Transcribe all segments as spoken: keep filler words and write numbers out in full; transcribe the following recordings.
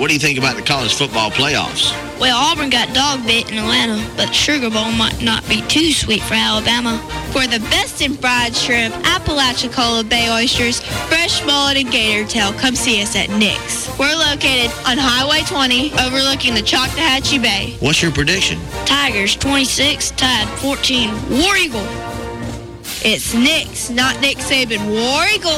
what do you think about the college football playoffs? Well, Auburn got dog bit in Atlanta, but the Sugar Bowl might not be too sweet for Alabama. For the best in fried shrimp, Apalachicola Bay oysters, fresh mullet, and gator tail, come see us at Nick's. We're located on Highway twenty, overlooking the Choctawhatchee Bay. What's your prediction? Tigers twenty-six, Tide fourteen, War Eagle. It's Nick's, not Nick Saban. War Eagle.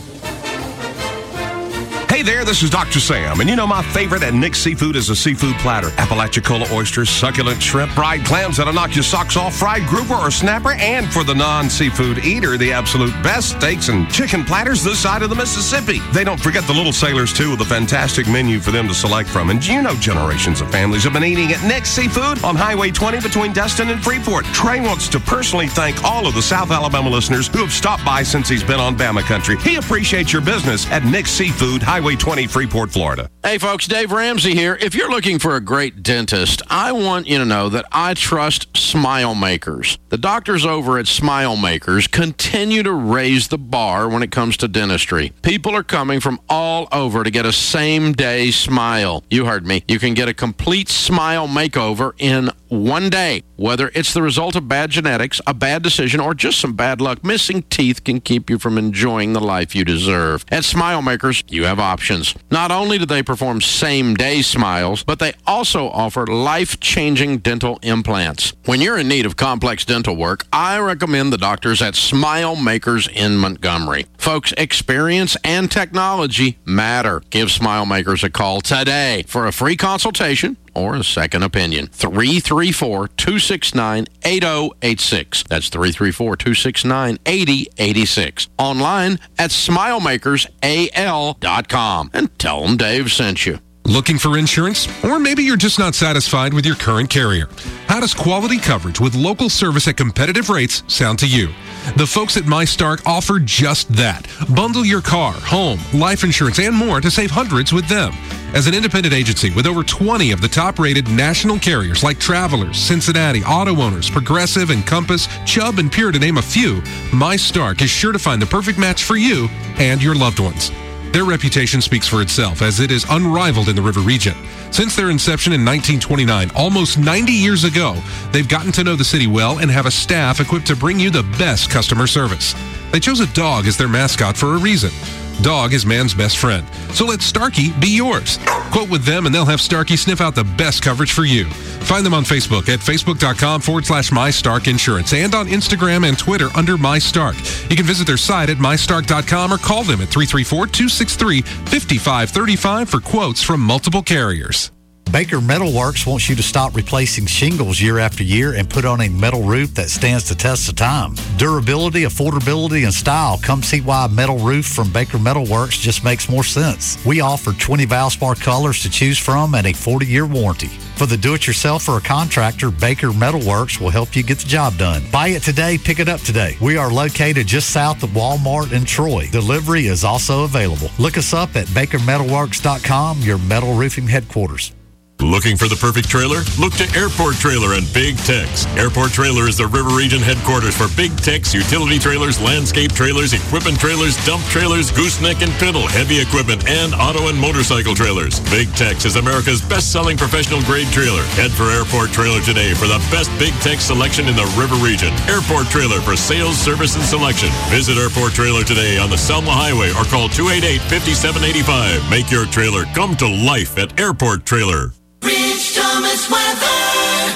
Hey there, this is Doctor Sam, and you know my favorite at Nick's Seafood is a seafood platter. Apalachicola oysters, succulent shrimp, fried clams that'll knock your socks off, fried grouper or snapper, and for the non-seafood eater, the absolute best steaks and chicken platters this side of the Mississippi. They don't forget the little sailors, too, with a fantastic menu for them to select from. And you know generations of families have been eating at Nick's Seafood on Highway twenty between Destin and Freeport. Trey wants to personally thank all of the South Alabama listeners who have stopped by since he's been on Bama country. He appreciates your business at Nick's Seafood, Highway twenty, Freeport, Florida. Hey folks, Dave Ramsey here. If you're looking for a great dentist, I want you to know that I trust Smile Makers. The doctors over at Smile Makers continue to raise the bar when it comes to dentistry. People are coming from all over to get a same-day smile. You heard me. You can get a complete smile makeover in one day. Whether it's the result of bad genetics, a bad decision, or just some bad luck, missing teeth can keep you from enjoying the life you deserve. At Smile Makers, you have options. Not only do they perform same-day smiles, but they also offer life-changing dental implants. When you're in need of complex dental work, I recommend the doctors at Smile Makers in Montgomery. Folks, experience and technology matter. Give Smile Makers a call today for a free consultation or a second opinion. three three four, two six nine, eight zero eight six. That's three three four, two six nine, eight zero eight six. Online at smile makers a l dot com. And tell them Dave sent you. Looking for insurance? Or maybe you're just not satisfied with your current carrier. How does quality coverage with local service at competitive rates sound to you? The folks at MyStark offer just that. Bundle your car, home, life insurance, and more to save hundreds with them. As an independent agency with over twenty of the top-rated national carriers like Travelers, Cincinnati, Auto Owners, Progressive, Encompass, Chubb, and Pure to name a few, MyStark is sure to find the perfect match for you and your loved ones. Their reputation speaks for itself, as it is unrivaled in the River region. Since their inception in nineteen twenty-nine, almost ninety years ago, they've gotten to know the city well and have a staff equipped to bring you the best customer service. They chose a dog as their mascot for a reason. Dog is man's best friend, so let Starkey be yours. Quote with them and they'll have Starkey sniff out the best coverage for you. Find them on Facebook at facebook.com forward slash MyStark Insurance and on Instagram and Twitter under MyStark. You can visit their site at my stark dot com or call them at three three four, two six three, five five three five for quotes from multiple carriers. Baker Metalworks wants you to stop replacing shingles year after year and put on a metal roof that stands the test of time. Durability, affordability, and style. Come see why a metal roof from Baker Metalworks just makes more sense. We offer twenty Valspar colors to choose from and a forty-year warranty. For the do-it-yourself or a contractor, Baker Metalworks will help you get the job done. Buy it today, pick it up today. We are located just south of Walmart in Troy. Delivery is also available. Look us up at baker metalworks dot com, your metal roofing headquarters. Looking for the perfect trailer? Look to Airport Trailer and Big Tex. Airport Trailer is the River Region headquarters for Big Tex, utility trailers, landscape trailers, equipment trailers, dump trailers, gooseneck and pintle, heavy equipment, and auto and motorcycle trailers. Big Tex is America's best-selling professional-grade trailer. Head for Airport Trailer today for the best Big Tex selection in the River Region. Airport Trailer for sales, service, and selection. Visit Airport Trailer today on the Selma Highway or call two eight eight, five seven eight five. Make your trailer come to life at Airport Trailer. Rich Thomas weather.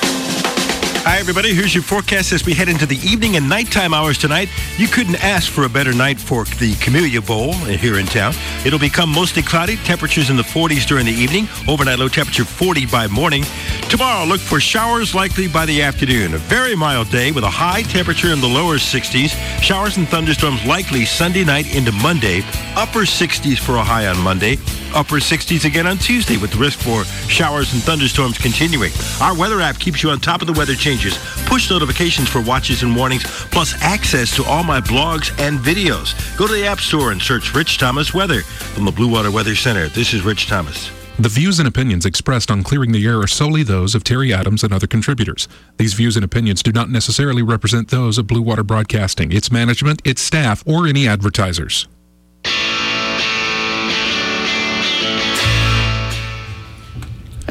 Hi, everybody. Here's your forecast as we head into the evening and nighttime hours tonight. You couldn't ask for a better night for the Camellia Bowl here in town. It'll become mostly cloudy. Temperatures in the forties during the evening. Overnight low temperature forty by morning. Tomorrow, look for showers likely by the afternoon. A very mild day with a high temperature in the lower sixties. Showers and thunderstorms likely Sunday night into Monday. Upper sixties for a high on Monday. Upper sixties again on Tuesday with the risk for showers and thunderstorms continuing. Our weather app keeps you on top of the weather changes. Push notifications for watches and warnings, plus access to all my blogs and videos. Go to the App Store and search Rich Thomas Weather. From the Blue Water Weather Center, this is Rich Thomas. The views and opinions expressed on Clearing the Air are solely those of Terry Adams and other contributors. These views and opinions do not necessarily represent those of Blue Water Broadcasting, its management, its staff, or any advertisers.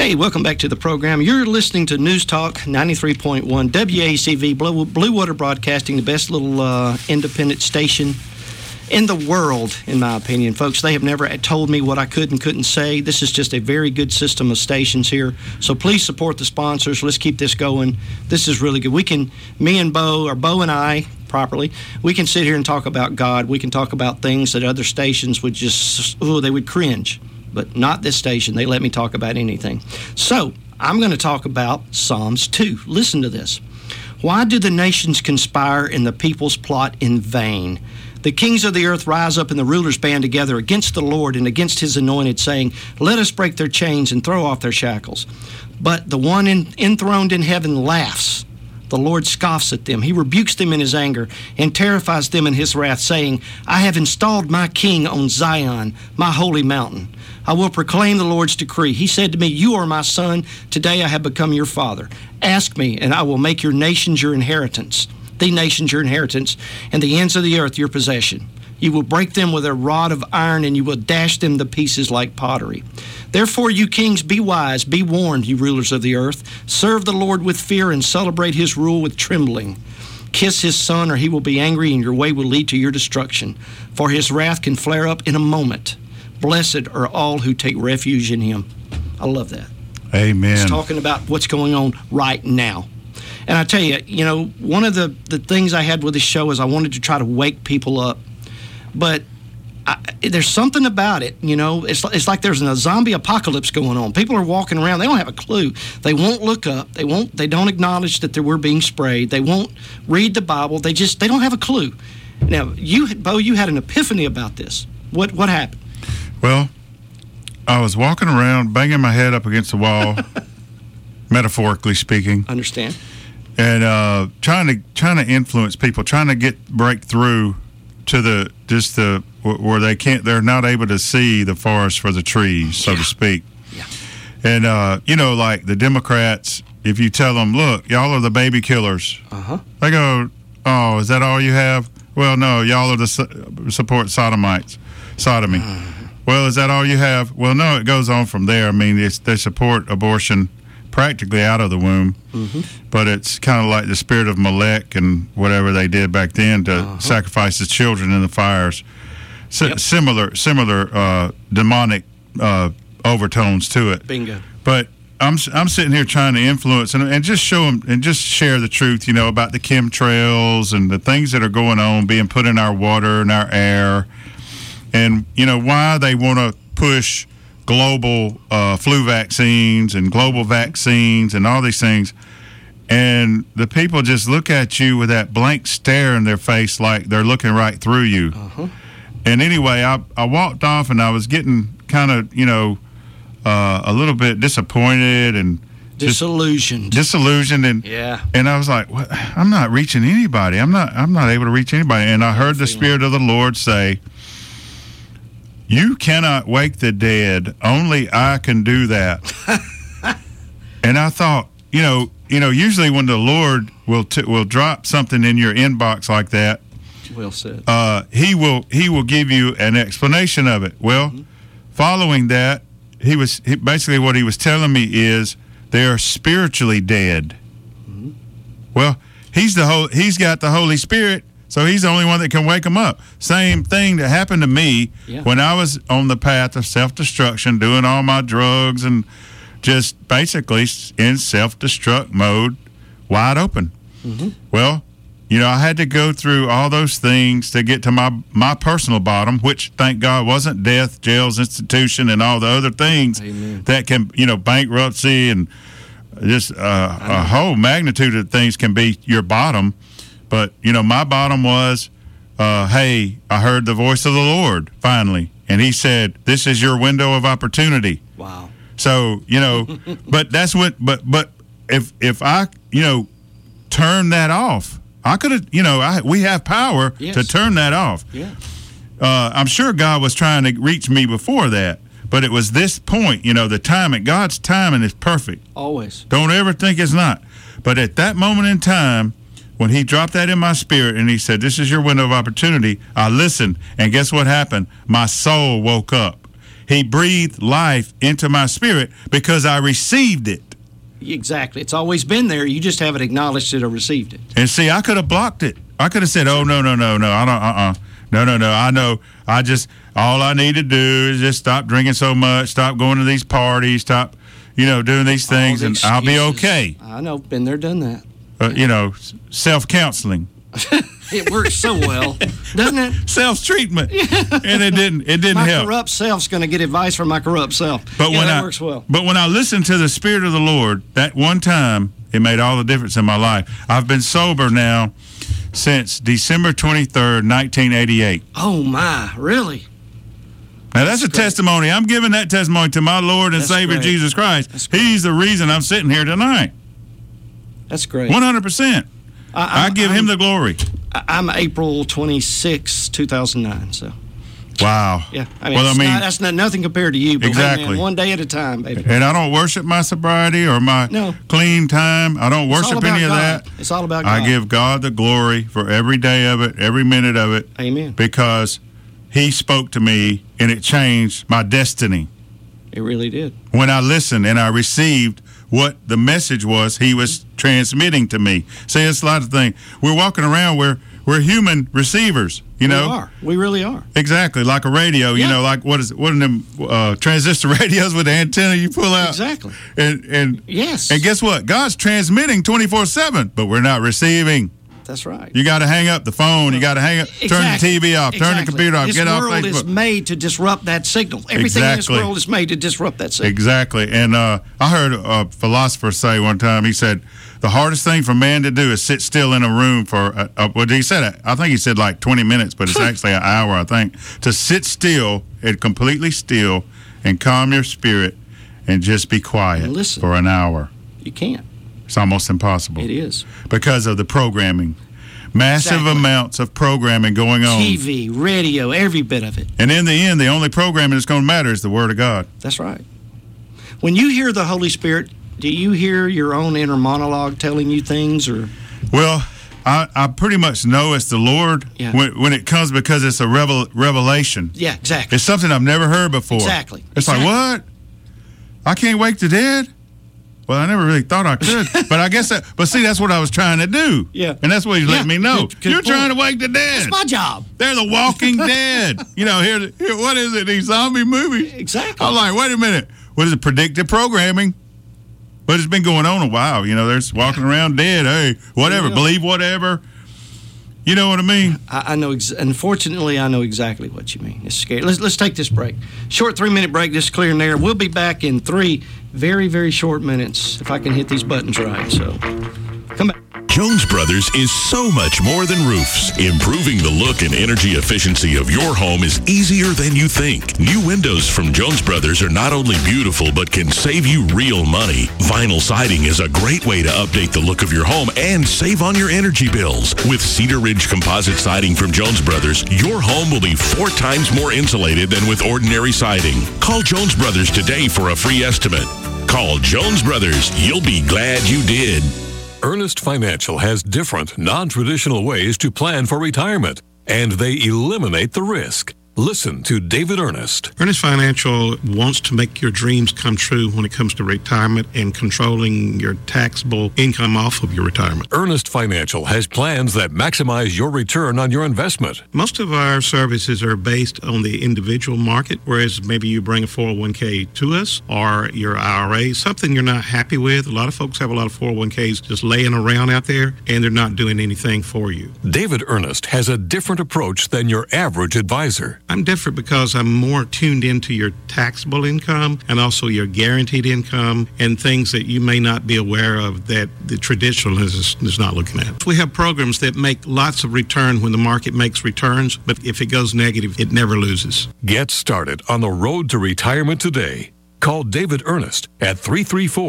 Hey, welcome back to the program. You're listening to News Talk ninety-three point one W A C V, Blue, Blue Water Broadcasting, the best little uh, independent station in the world, in my opinion. Folks, they have never told me what I could and couldn't say. This is just a very good system of stations here. So please support the sponsors. Let's keep this going. This is really good. We can, me and Bo, or Bo and I, properly, we can sit here and talk about God. We can talk about things that other stations would just, oh, they would cringe. But not this station. They let me talk about anything. So I'm going to talk about Psalms two. Listen to this. Why do the nations conspire and the peoples plot in vain? The kings of the earth rise up and the rulers band together against the Lord and against his anointed, saying, let us break their chains and throw off their shackles. But the one in, enthroned in heaven laughs. The Lord scoffs at them. He rebukes them in his anger and terrifies them in his wrath, saying, I have installed my king on Zion, my holy mountain. I will proclaim the Lord's decree. He said to me, you are my son. Today I have become your father. Ask me, and I will make your nations your inheritance, the nations your inheritance, and the ends of the earth your possession. You will break them with a rod of iron, and you will dash them to pieces like pottery. Therefore, you kings, be wise, be warned, you rulers of the earth. Serve the Lord with fear and celebrate his rule with trembling. Kiss his son, or he will be angry, and your way will lead to your destruction. For his wrath can flare up in a moment. Blessed are all who take refuge in him. I love that. Amen. It's talking about what's going on right now. And I tell you, you know, one of the, the things I had with this show is I wanted to try to wake people up. But I, there's something about it, you know, it's, it's like there's a zombie apocalypse going on. People are walking around. They don't have a clue. They won't look up. They won't. They don't acknowledge that they were being sprayed. They won't read the Bible. They just, they don't have a clue. Now, you, Bo, you had an epiphany about this. What, what happened? Well, I was walking around, banging my head up against the wall, metaphorically speaking. Understand. And uh, trying to trying to influence people, trying to get break through to the just the where they can't, they're not able to see the forest for the trees, so yeah. to speak. Yeah. And uh, you know, like the Democrats, if you tell them, look, y'all are the baby killers, uh-huh. they go, oh, is that all you have? Well, no, y'all are the su- support sodomites, sodomy. Uh-huh. Well, is that all you have? Well, no, it goes on from there. I mean, it's, they support abortion practically out of the womb, mm-hmm. but it's kind of like the spirit of Molech and whatever they did back then to uh-huh. sacrifice the children in the fires. S- yep. Similar, similar uh, demonic uh, overtones to it. Bingo. But I'm I'm sitting here trying to influence and, and just show them and just share the truth, you know, about the chemtrails and the things that are going on, being put in our water and our air. And, you know, why they want to push global uh, flu vaccines and global vaccines and all these things. And the people just look at you with that blank stare in their face like they're looking right through you. Uh-huh. And anyway, I, I walked off and I was getting kind of, you know, uh, a little bit disappointed and disillusioned. Disillusioned. And, yeah. And I was like, what? I'm not reaching anybody. I'm not, I'm not able to reach anybody. And I heard the Spirit of the Lord say, you cannot wake the dead. Only I can do that. And I thought, you know, you know, usually when the Lord will t- will drop something in your inbox like that, well said. Uh, he will he will give you an explanation of it. Well, mm-hmm. following that, he was he, basically what he was telling me is they are spiritually dead. Mm-hmm. Well, he's the whole he's got the Holy Spirit. So he's the only one that can wake them up. Same thing that happened to me yeah. when I was on the path of self-destruction, doing all my drugs and just basically in self-destruct mode, wide open. Mm-hmm. Well, you know, I had to go through all those things to get to my, my personal bottom, which, thank God, wasn't death, jails, institution, and all the other things Amen. That can, you know, bankruptcy and just uh, a whole magnitude of things can be your bottom. But, you know, my bottom was, uh, hey, I heard the voice of the Lord finally. And he said, this is your window of opportunity. Wow. So, you know, but that's what, but, but if, if I, you know, turn that off, I could have, you know, I, we have power yes. to turn that off. Yeah. Uh, I'm sure God was trying to reach me before that. But it was this point, you know, the timing, God's timing is perfect. Always. Don't ever think it's not. But at that moment in time, when he dropped that in my spirit and he said, this is your window of opportunity, I listened. And guess what happened? My soul woke up. He breathed life into my spirit because I received it. Exactly. It's always been there. You just haven't acknowledged it or received it. And see, I could have blocked it. I could have said, "Oh no, no, no, no, I don't. Uh, uh no, no, no. I know. I just all I need to do is just stop drinking so much, stop going to these parties, stop, you know, doing these things, the and I'll be excuses. okay." I know. Been there, done that. Uh, you know, self counseling. It works so well, doesn't it? Self treatment, and it didn't. It didn't my help. My corrupt self's going to get advice from my corrupt self. But yeah, when that I, works well. But when I listened to the Spirit of the Lord, that one time, it made all the difference in my life. I've been sober now since December twenty-third, nineteen eighty-eight. Oh my, really? Now that's, that's a great. testimony. I'm giving that testimony to my Lord and that's Savior great. Jesus Christ. He's the reason I'm sitting here tonight. That's great. one hundred percent. I, I give I'm, him the glory. I'm April twenty-sixth, two thousand nine, so. Wow. Yeah. I mean, well, I mean not, that's not, nothing compared to you, but exactly. Hey man, one day at a time, baby. And I don't worship my sobriety or my no. clean time. I don't worship any of God. that. It's all about God. I give God the glory for every day of it, every minute of it. Amen. Because he spoke to me and it changed my destiny. It really did. When I listened and I received what the message was he was transmitting to me. See, it's a lot of things. We're walking around, we're, we're human receivers, you know? We are. We really are. Exactly, like a radio, yeah. you know, like what is it, what are them uh, transistor radios with the antenna you pull out? Exactly. And, and, yes. And guess what? God's transmitting twenty-four seven, but we're not receiving. That's right. You got to hang up the phone. You got to hang up, exactly. turn the T V off, exactly. turn the computer off, this get off Facebook. This world is made to disrupt that signal. Everything exactly. in this world is made to disrupt that signal. Exactly. And uh, I heard a philosopher say one time, he said, the hardest thing for man to do is sit still in a room for, uh, uh, well, he said, I think he said like twenty minutes, but it's actually an hour, I think, to sit still and completely still and calm your spirit and just be quiet listen. for an hour. You can't. It's almost impossible. It is. Because of the programming. Massive exactly. amounts of programming going on. T V, radio, every bit of it. And in the end, the only programming that's going to matter is the Word of God. That's right. When you hear the Holy Spirit, do you hear your own inner monologue telling you things? Or? Well, I, I pretty much know it's the Lord yeah. when, when it comes because it's a revel, revelation. Yeah, exactly. It's something I've never heard before. Exactly. It's exactly. like, what? I can't wake the dead? Well, I never really thought I could, but I guess that, but see, that's what I was trying to do. Yeah. And that's what he's yeah. letting me know. Good, good You're point. trying to wake the dead. That's my job. They're the walking dead. You know, here, here, what is it, these zombie movies? Exactly. I'm like, wait a minute. What is it, predictive programming? But it's been going on a while. You know, they're walking around dead. Hey, whatever, yeah. believe whatever. You know what I mean? I, I know. Ex- unfortunately, I know exactly what you mean. It's scary. Let's let's take this break. Short three-minute break. Just clear and air. We'll be back in three very very short minutes if I can hit these buttons right. So, come back. Jones Brothers is so much more than roofs. Improving the look and energy efficiency of your home is easier than you think. New windows from Jones Brothers are not only beautiful, but can save you real money. Vinyl siding is a great way to update the look of your home and save on your energy bills. With Cedar Ridge composite siding from Jones Brothers, your home will be four times more insulated than with ordinary siding. Call Jones Brothers today for a free estimate. Call Jones Brothers. You'll be glad you did. Earnest Financial has different, non-traditional ways to plan for retirement, and they eliminate the risk. Listen to David Earnest. Earnest Financial wants to make your dreams come true when it comes to retirement and controlling your taxable income off of your retirement. Earnest Financial has plans that maximize your return on your investment. Most of our services are based on the individual market, whereas maybe you bring a four oh one k to us or your I R A, something you're not happy with. A lot of folks have a lot of four oh one k's just laying around out there, and they're not doing anything for you. David Earnest has a different approach than your average advisor. I'm different because I'm more tuned into your taxable income and also your guaranteed income and things that you may not be aware of that the traditional is, is not looking at. We have programs that make lots of return when the market makes returns, but if it goes negative, it never loses. Get started on the road to retirement today. Call David Earnest at three three four,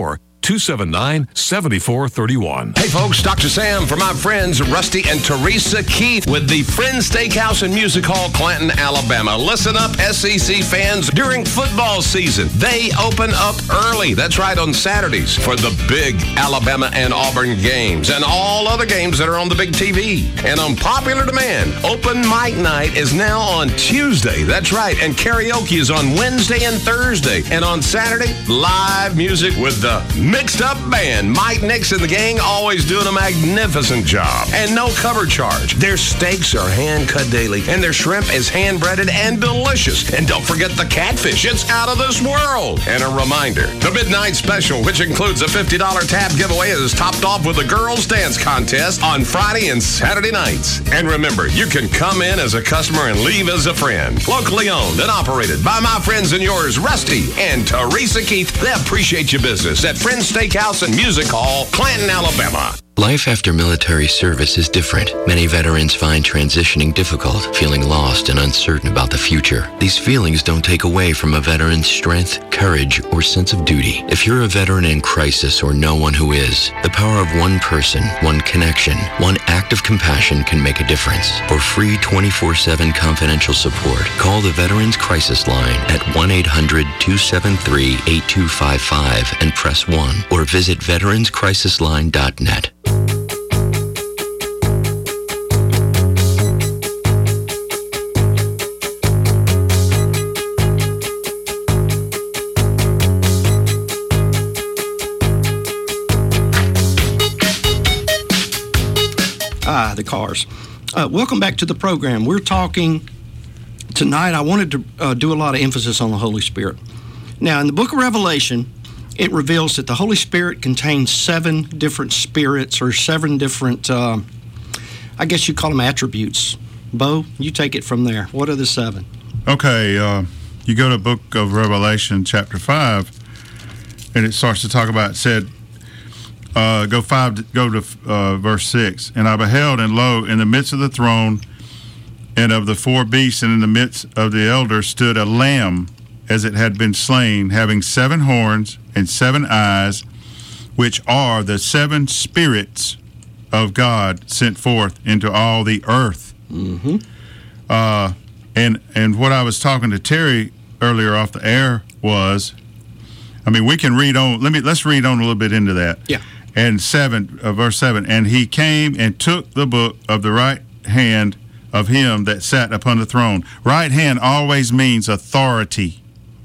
two seven nine, seven four three one. Hey folks, Doctor Sam for my friends Rusty and Teresa Keith with the Friends Steakhouse and Music Hall, Clanton, Alabama. Listen up, S E C fans. During football season, they open up early. That's right, on Saturdays for the big Alabama and Auburn games and all other games that are on the big T V. And on popular demand, open mic night is now on Tuesday. That's right, and karaoke is on Wednesday and Thursday. And on Saturday, live music with the Mixed Up Band. Mike Nix and the gang always doing a magnificent job. And no cover charge. Their steaks are hand cut daily, and their shrimp is hand breaded and delicious. And don't forget the catfish. It's out of this world. And a reminder, the Midnight Special, which includes a fifty dollars tab giveaway, is topped off with a girls dance contest on Friday and Saturday nights. And remember, you can come in as a customer and leave as a friend. Locally owned and operated by my friends and yours, Rusty and Teresa Keith. They appreciate your business at Friends Steakhouse and Music Hall, Clanton, Alabama. Life after military service is different. Many veterans find transitioning difficult, feeling lost and uncertain about the future. These feelings don't take away from a veteran's strength, courage, or sense of duty. If you're a veteran in crisis or know one who is, the power of one person, one connection, one act of compassion can make a difference. For free twenty-four seven confidential support, call the Veterans Crisis Line at one eight hundred, two seven three, eight two five five and press one, or visit veterans crisis line dot net. Ah, the cars. Uh, welcome back to the program. We're talking tonight. I wanted to uh, do a lot of emphasis on the Holy Spirit. Now, in the book of Revelation, it reveals that the Holy Spirit contains seven different spirits or seven different, uh, I guess you call them attributes. Bo, you take it from there. What are the seven? Okay, uh, you go to the book of Revelation, chapter five, and it starts to talk about, it said, Uh, go five. Go to uh, verse six. And I beheld, and lo, in the midst of the throne, and of the four beasts, and in the midst of the elders, stood a lamb, as it had been slain, having seven horns and seven eyes, which are the seven spirits of God sent forth into all the earth. Mm-hmm. Uh, and and what I was talking to Terry earlier off the air was, I mean, we can read on. Let me let's read on a little bit into that. Yeah. And seven, uh, verse seven, and he came and took the book of the right hand of him that sat upon the throne. Right hand always means authority.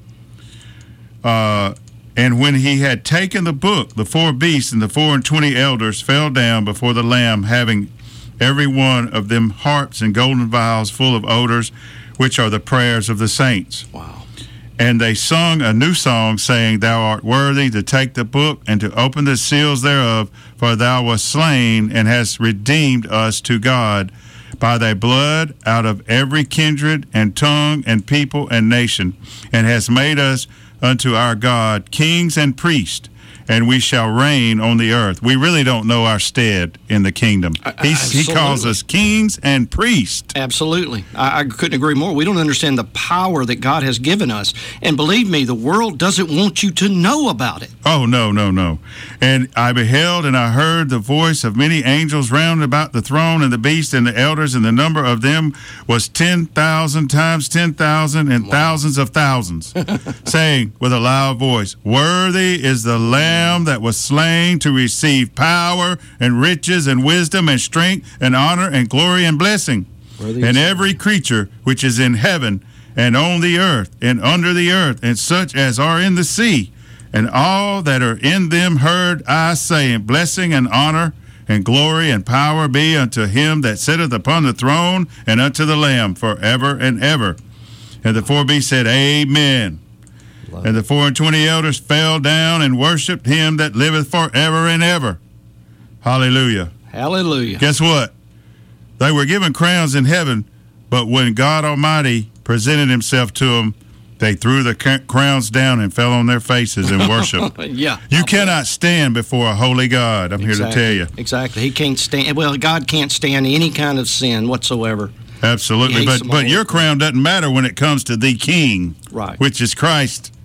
Uh, and when he had taken the book, the four beasts and the four and twenty elders fell down before the Lamb, having every one of them harps and golden vials full of odors, which are the prayers of the saints. Wow. And they sung a new song, saying, Thou art worthy to take the book and to open the seals thereof, for thou wast slain and hast redeemed us to God by thy blood out of every kindred and tongue and people and nation, and hast made us unto our God kings and priests, and we shall reign on the earth. We really don't know our stead in the kingdom. He's, he calls us kings and priests. Absolutely. I, I couldn't agree more. We don't understand the power that God has given us. And believe me, the world doesn't want you to know about it. Oh, no, no, no. And I beheld and I heard the voice of many angels round about the throne and the beast and the elders, and the number of them was ten thousand times ten thousand and wow. thousands of thousands, saying with a loud voice, Worthy is the Lamb that was slain to receive power and riches and wisdom and strength and honor and glory and blessing. And every creature which is in heaven and on the earth and under the earth and such as are in the sea and all that are in them heard I say, blessing and honor and glory and power be unto him that sitteth upon the throne and unto the Lamb forever and ever. And the four beasts said, Amen. And the four and twenty elders fell down and worshipped him that liveth forever and ever. Hallelujah. Hallelujah. Guess what? They were given crowns in heaven, but when God Almighty presented himself to them, they threw the crowns down and fell on their faces and worshiped. Yeah. You cannot stand before a holy God, I'm exactly. here to tell you. Exactly. He can't stand, well, God can't stand any kind of sin whatsoever. Absolutely. But but your crown doesn't matter when it comes to the King, right? Which is Christ.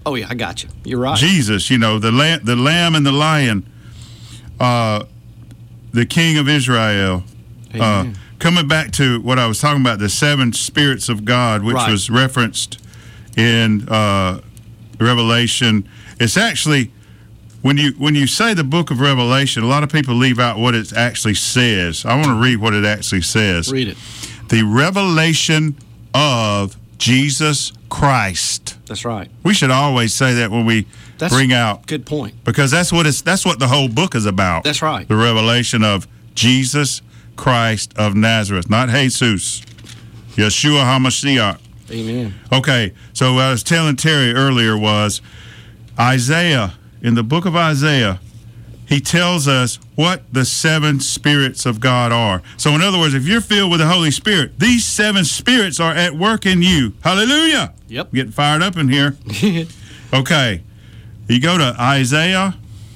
Oh, yeah, I got you. You're right. Jesus, you know, the lamb, the lamb and the lion, uh, the king of Israel. Uh, coming back to what I was talking about, the seven spirits of God, which Right. was referenced in uh, Revelation. It's actually, when you when you say the book of Revelation, a lot of people leave out what it actually says. I want to read what it actually says. Read it. The revelation of Jesus Christ. That's right. We should always say that when we That's bring out, good point. because that's what it's that's what the whole book is about. That's right. The revelation of Jesus Christ of Nazareth, not Jesus, Yeshua HaMashiach. Amen. Okay, so what I was telling Terry earlier was Isaiah, in the book of Isaiah, he tells us what the seven spirits of God are. So in other words, if you're filled with the Holy Spirit, these seven spirits are at work in you. Hallelujah. Yep. Getting fired up in here. Okay. You go to Isaiah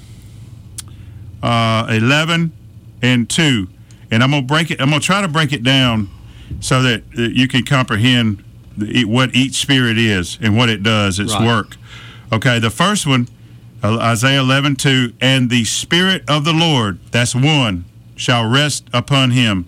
uh, eleven and two. And I'm going to break it. I'm going to try to break it down so that uh, you can comprehend the, what each spirit is and what it does, its Right. work. Okay, the first one, uh, Isaiah eleven two, and the Spirit of the Lord, that's one, shall rest upon him.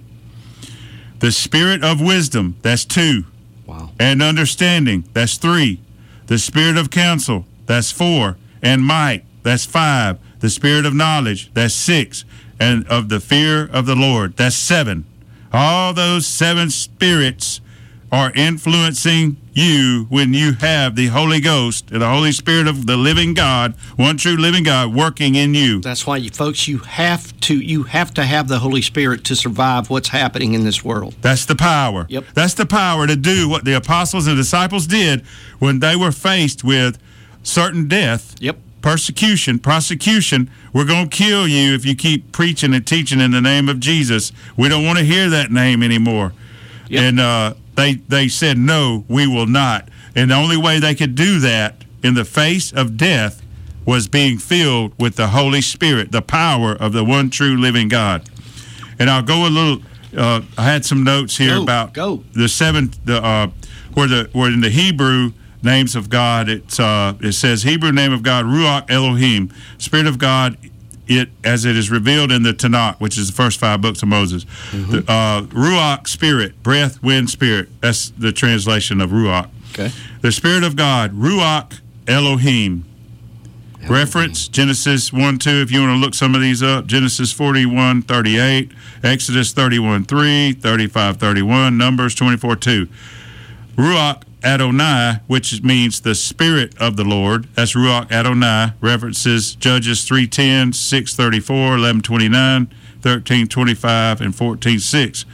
The Spirit of wisdom, that's two. Wow. And understanding, that's three. The Spirit of counsel, that's four. And might, that's five. The Spirit of knowledge, that's six. And of the fear of the Lord, that's seven. All those seven spirits are influencing you when you have the Holy Ghost and the Holy Spirit of the living God, one true living God, working in you. That's why, you folks, you have to you have to have the Holy Spirit to survive what's happening in this world. That's the power. Yep. That's the power to do what the apostles and disciples did when they were faced with certain death. Yep. Persecution, prosecution. We're going to kill you if you keep preaching and teaching in the name of Jesus. We don't want to hear that name anymore. Yep. And uh, they they said, no, we will not. And the only way they could do that in the face of death was being filled with the Holy Spirit, the power of the one true living God. And I'll go a little. Uh, I had some notes here Go, about go. the seven. The uh, where the where in the Hebrew names of God, it's uh, it says Hebrew name of God, Ruach Elohim, Spirit of God, it as it is revealed in the Tanakh, which is the first five books of Moses. Mm-hmm. The, uh, Ruach, Spirit, breath, wind, spirit. That's the translation of Ruach. Okay. The Spirit of God, Ruach Elohim. Elohim. Reference Genesis one two, if you want to look some of these up. Genesis forty-one thirty-eight, Exodus thirty-one three, thirty-five thirty-one, Numbers twenty-four two. Ruach Adonai, which means the Spirit of the Lord. That's Ruach Adonai. References Judges three ten, six thirty-four, eleven twenty-nine, thirteen twenty-five, and fourteen six.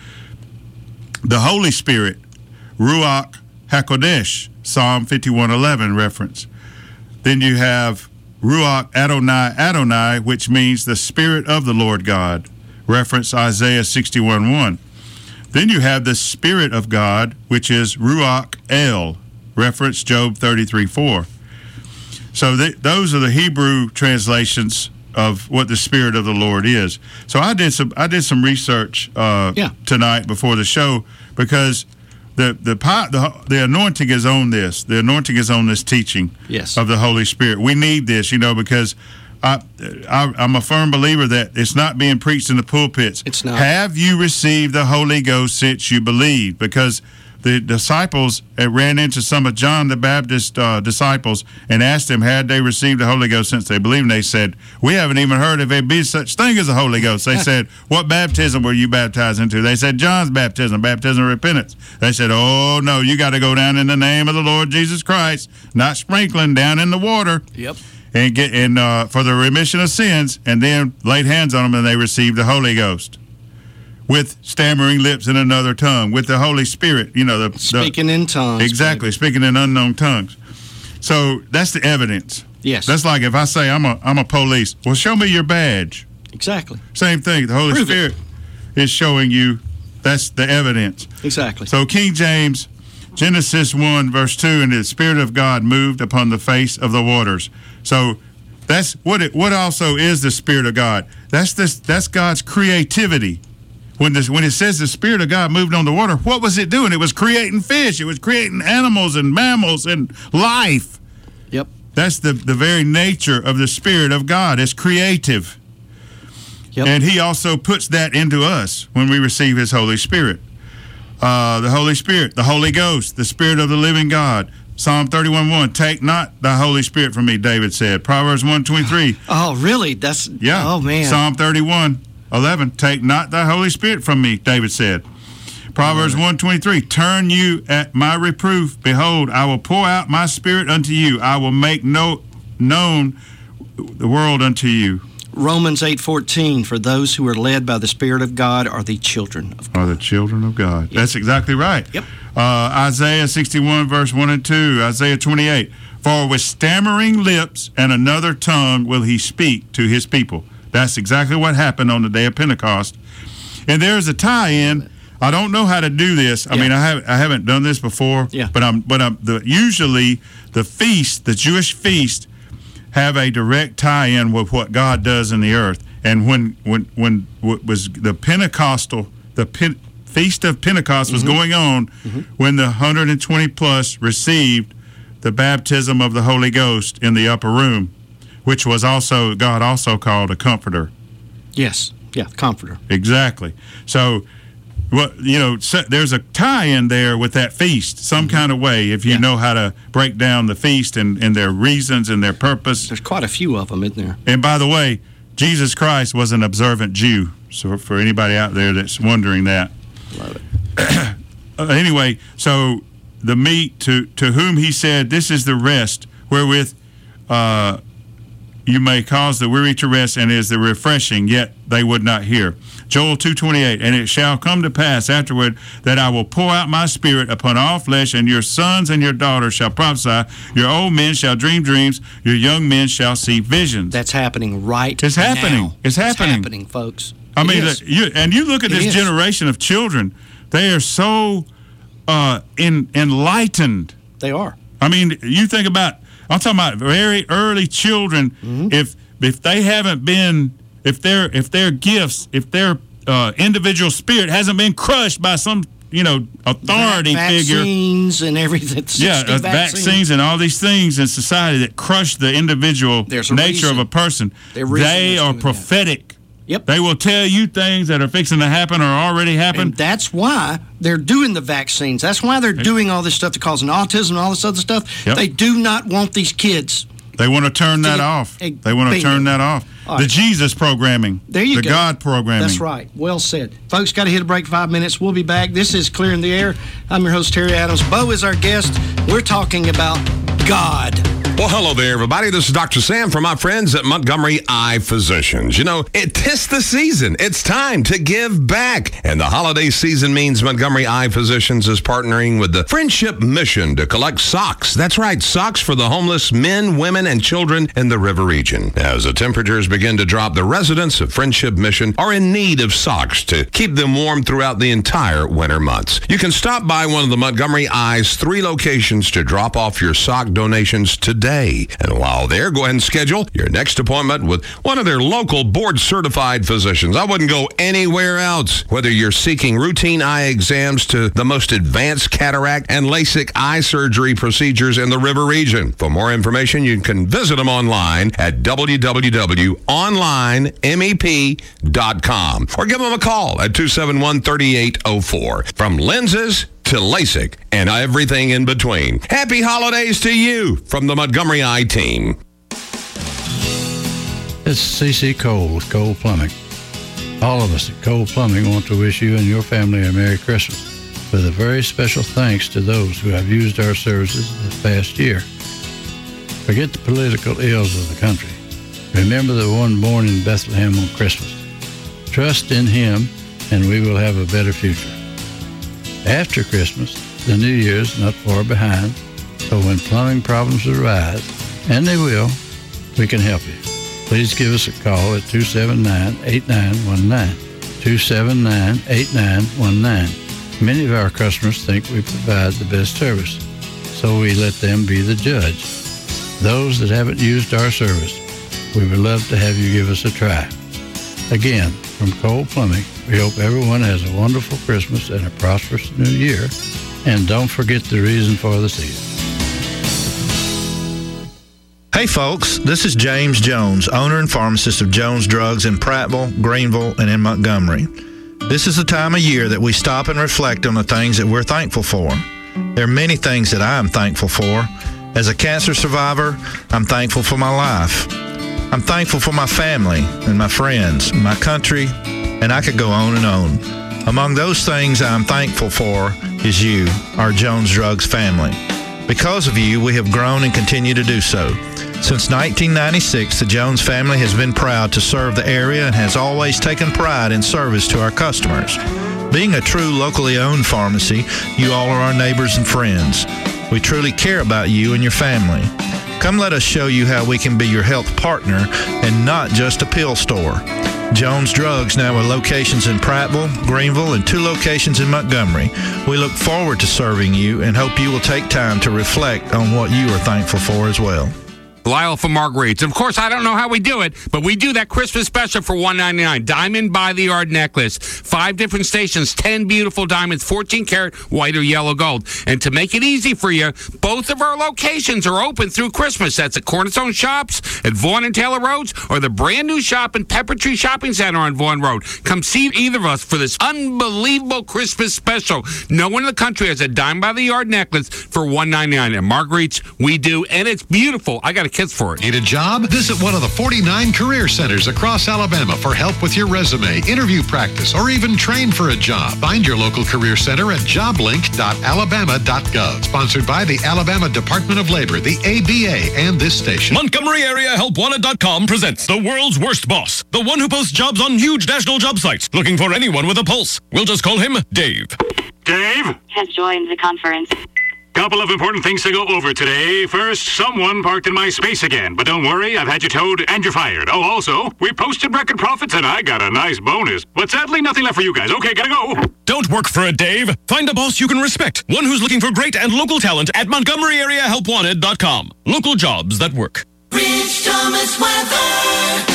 The Holy Spirit, Ruach HaKodesh, Psalm fifty-one eleven reference. Then you have Ruach Adonai Adonai, which means the Spirit of the Lord God. Reference Isaiah sixty-one one. Then you have the Spirit of God, which is Ruach El, reference Job thirty-three four. So th- those are the Hebrew translations of what the Spirit of the Lord is. So I did some I did some research uh, Yeah. tonight before the show, because the the, pi- the the anointing is on this. The anointing is on this teaching Yes. of the Holy Spirit. We need this, you know, because I, I, I'm a firm believer that it's not being preached in the pulpits. It's not. Have you received the Holy Ghost since you believe? Because the disciples uh, ran into some of John the Baptist uh, disciples and asked them, had they received the Holy Ghost since they believed? And they said, we haven't even heard if there be such thing as a Holy Ghost. They said, what baptism were you baptized into? They said, John's baptism, baptism of repentance. They said, oh, no, you got to go down in the name of the Lord Jesus Christ, not sprinkling, down in the water. Yep. And get in uh, for the remission of sins, and then laid hands on them, and they received the Holy Ghost with stammering lips and another tongue, with the Holy Spirit. You know, the Speaking the, in tongues. Exactly, baby. speaking in unknown tongues. So that's the evidence. Yes. That's like if I say I'm a I'm a police. Well, show me your badge. Exactly. Same thing. The Holy Prove it. Spirit is showing you. That's the evidence. Exactly. So King James, Genesis one, verse two, and the Spirit of God moved upon the face of the waters. So that's what it what also is the Spirit of God. That's this that's God's creativity. When this when it says the Spirit of God moved on the water, what was it doing? It was creating fish, it was creating animals and mammals and life. Yep. That's the, the very nature of the Spirit of God. It's creative. Yep. And he also puts that into us when we receive his Holy Spirit. Uh, the Holy Spirit, the Holy Ghost, the Spirit of the living God. Psalm thirty-one one, take not the Holy Spirit from me, David said. Proverbs one twenty-three. Oh, really? That's, yeah. Oh, man. Psalm thirty-one eleven, take not the Holy Spirit from me, David said. Proverbs one twenty-three, turn you at my reproof. Behold, I will pour out my Spirit unto you. I will make no, known the world unto you. Romans eight fourteen, for those who are led by the Spirit of God are the children of God. Are the children of God. Yep. That's exactly right. Yep. Uh, Isaiah sixty-one, verse one and two. Isaiah twenty-eight, for with stammering lips and another tongue will he speak to his people. That's exactly what happened on the day of Pentecost. And there's a tie-in. I don't know how to do this. I yeah. mean, I have I haven't done this before. Yeah. But I'm but I'm the usually the feast, the Jewish feast, have a direct tie-in with what God does in the earth. And when when when what was the Pentecostal, the Pen, Feast of Pentecost was mm-hmm. going on, mm-hmm. when the one hundred twenty plus received the baptism of the Holy Ghost in the upper room, which was also, God also called a comforter. Yes, yeah, comforter. Exactly. So, what you know, so there's a tie-in there with that feast, some mm-hmm. kind of way, if you yeah. know how to break down the feast and, and their reasons and their purpose. There's quite a few of them, isn't there? And by the way, Jesus Christ was an observant Jew. So for anybody out there that's wondering that. Love it. uh, anyway, so the meat to, to whom he said, this is the rest wherewith uh, you may cause the weary to rest, and is the refreshing, yet they would not hear. Joel two twenty-eight, and it shall come to pass afterward that I will pour out my Spirit upon all flesh, and your sons and your daughters shall prophesy, your old men shall dream dreams, your young men shall see visions. That's happening right It's happening. now. It's happening. It's happening, folks. I It mean, is. you, and you look at It this is. generation of children, they are so uh, in, enlightened. They are. I mean, you think about, I'm talking about very early children. Mm-hmm. If if they haven't been, if their if their gifts, if their uh, individual spirit hasn't been crushed by some, you know, authority vaccines figure, vaccines and everything. yeah, uh, vaccines. vaccines and all these things in society that crush the individual There's a nature reason. of a person. There's a reason They it's are doing prophetic. Yep. They will tell you things that are fixing to happen or already happened. And that's why they're doing the vaccines. That's why they're doing all this stuff that causing autism and all this other stuff. Yep. They do not want these kids. They want to turn that off. A, they want to turn that off. All the right. Jesus programming. There you the go. The God programming. That's right. Well said. Folks, got to hit a break five minutes. We'll be back. This is Clearing the Air. I'm your host, Terry Adams. Bo is our guest. We're talking about God. Well, hello there, everybody. This is Doctor Sam from my friends at Montgomery Eye Physicians. You know, it 'tis the season. It's time to give back. And the holiday season means Montgomery Eye Physicians is partnering with the Friendship Mission to collect socks. That's right, socks for the homeless men, women, and children in the River region. As the temperatures begin to drop, the residents of Friendship Mission are in need of socks to keep them warm throughout the entire winter months. You can stop by one of the Montgomery Eye's three locations to drop off your sock donations today. And while there, go ahead and schedule your next appointment with one of their local board-certified physicians. I wouldn't go anywhere else. Whether you're seeking routine eye exams to the most advanced cataract and LASIK eye surgery procedures in the River region. For more information, you can visit them online at w w w dot online mep dot com or give them a call at two seven one, three eight zero four. From lenses to LASIK and everything in between. Happy holidays to you from the Montgomery Eye team. It's C C Cole with Cole Plumbing. All of us at Cole Plumbing want to wish you and your family a Merry Christmas with a very special thanks to those who have used our services this past year. Forget the political ills of the country. Remember the one born in Bethlehem on Christmas. Trust in him and we will have a better future. After Christmas, the New Year's not far behind, so when plumbing problems arise, and they will, we can help you. Please give us a call at two seven nine, eight nine one nine, two seven nine, eight nine one nine. Many of our customers think we provide the best service, so we let them be the judge. Those that haven't used our service, we would love to have you give us a try. Again, from Cole Plumbing, we hope everyone has a wonderful Christmas and a prosperous New Year. And don't forget the reason for the season. Hey folks, this is James Jones, owner and pharmacist of Jones Drugs in Prattville, Greenville, and in Montgomery. This is the time of year that we stop and reflect on the things that we're thankful for. There are many things that I am thankful for. As a cancer survivor, I'm thankful for my life. I'm thankful for my family and my friends, my country, and I could go on and on. Among those things I'm thankful for is you, our Jones Drugs family. Because of you, we have grown and continue to do so. Since nineteen ninety-six, the Jones family has been proud to serve the area and has always taken pride in service to our customers. Being a true locally owned pharmacy, you all are our neighbors and friends. We truly care about you and your family. Come let us show you how we can be your health partner and not just a pill store. Jones Drugs now with locations in Prattville, Greenville, and two locations in Montgomery. We look forward to serving you and hope you will take time to reflect on what you are thankful for as well. Lyle from Marguerite's. Of course, I don't know how we do it, but we do that Christmas special for one ninety-nine. Diamond by the yard necklace. Five different stations, ten beautiful diamonds, fourteen karat white or yellow gold. And to make it easy for you, both of our locations are open through Christmas. That's at Cornerstone Shops at Vaughan and Taylor Roads or the brand new shop in Pepper Tree Shopping Center on Vaughan Road. Come see either of us for this unbelievable Christmas special. No one in the country has a Diamond by the yard necklace for one ninety-nine. At Marguerite's, we do, and it's beautiful. I got a kiss for it. Need a job? Visit one of the forty-nine career centers across Alabama for help with your resume, interview practice, or even train for a job. Find your local career center at job link dot alabama dot gov. Sponsored by the Alabama Department of Labor, the A B A, and this station. Montgomery Area Help Wanted dot com presents The World's Worst Boss, the one who posts jobs on huge national job sites, looking for anyone with a pulse. We'll just call him Dave. Dave has joined the conference. Couple of important things to go over today. First, someone parked in my space again. But don't worry, I've had you towed and you're fired. Oh, also, we posted record profits and I got a nice bonus. But sadly, nothing left for you guys. Okay, gotta go. Don't work for a Dave. Find a boss you can respect. One who's looking for great and local talent at Montgomery Area Help Wanted dot com. Local jobs that work. Rich Thomas weather.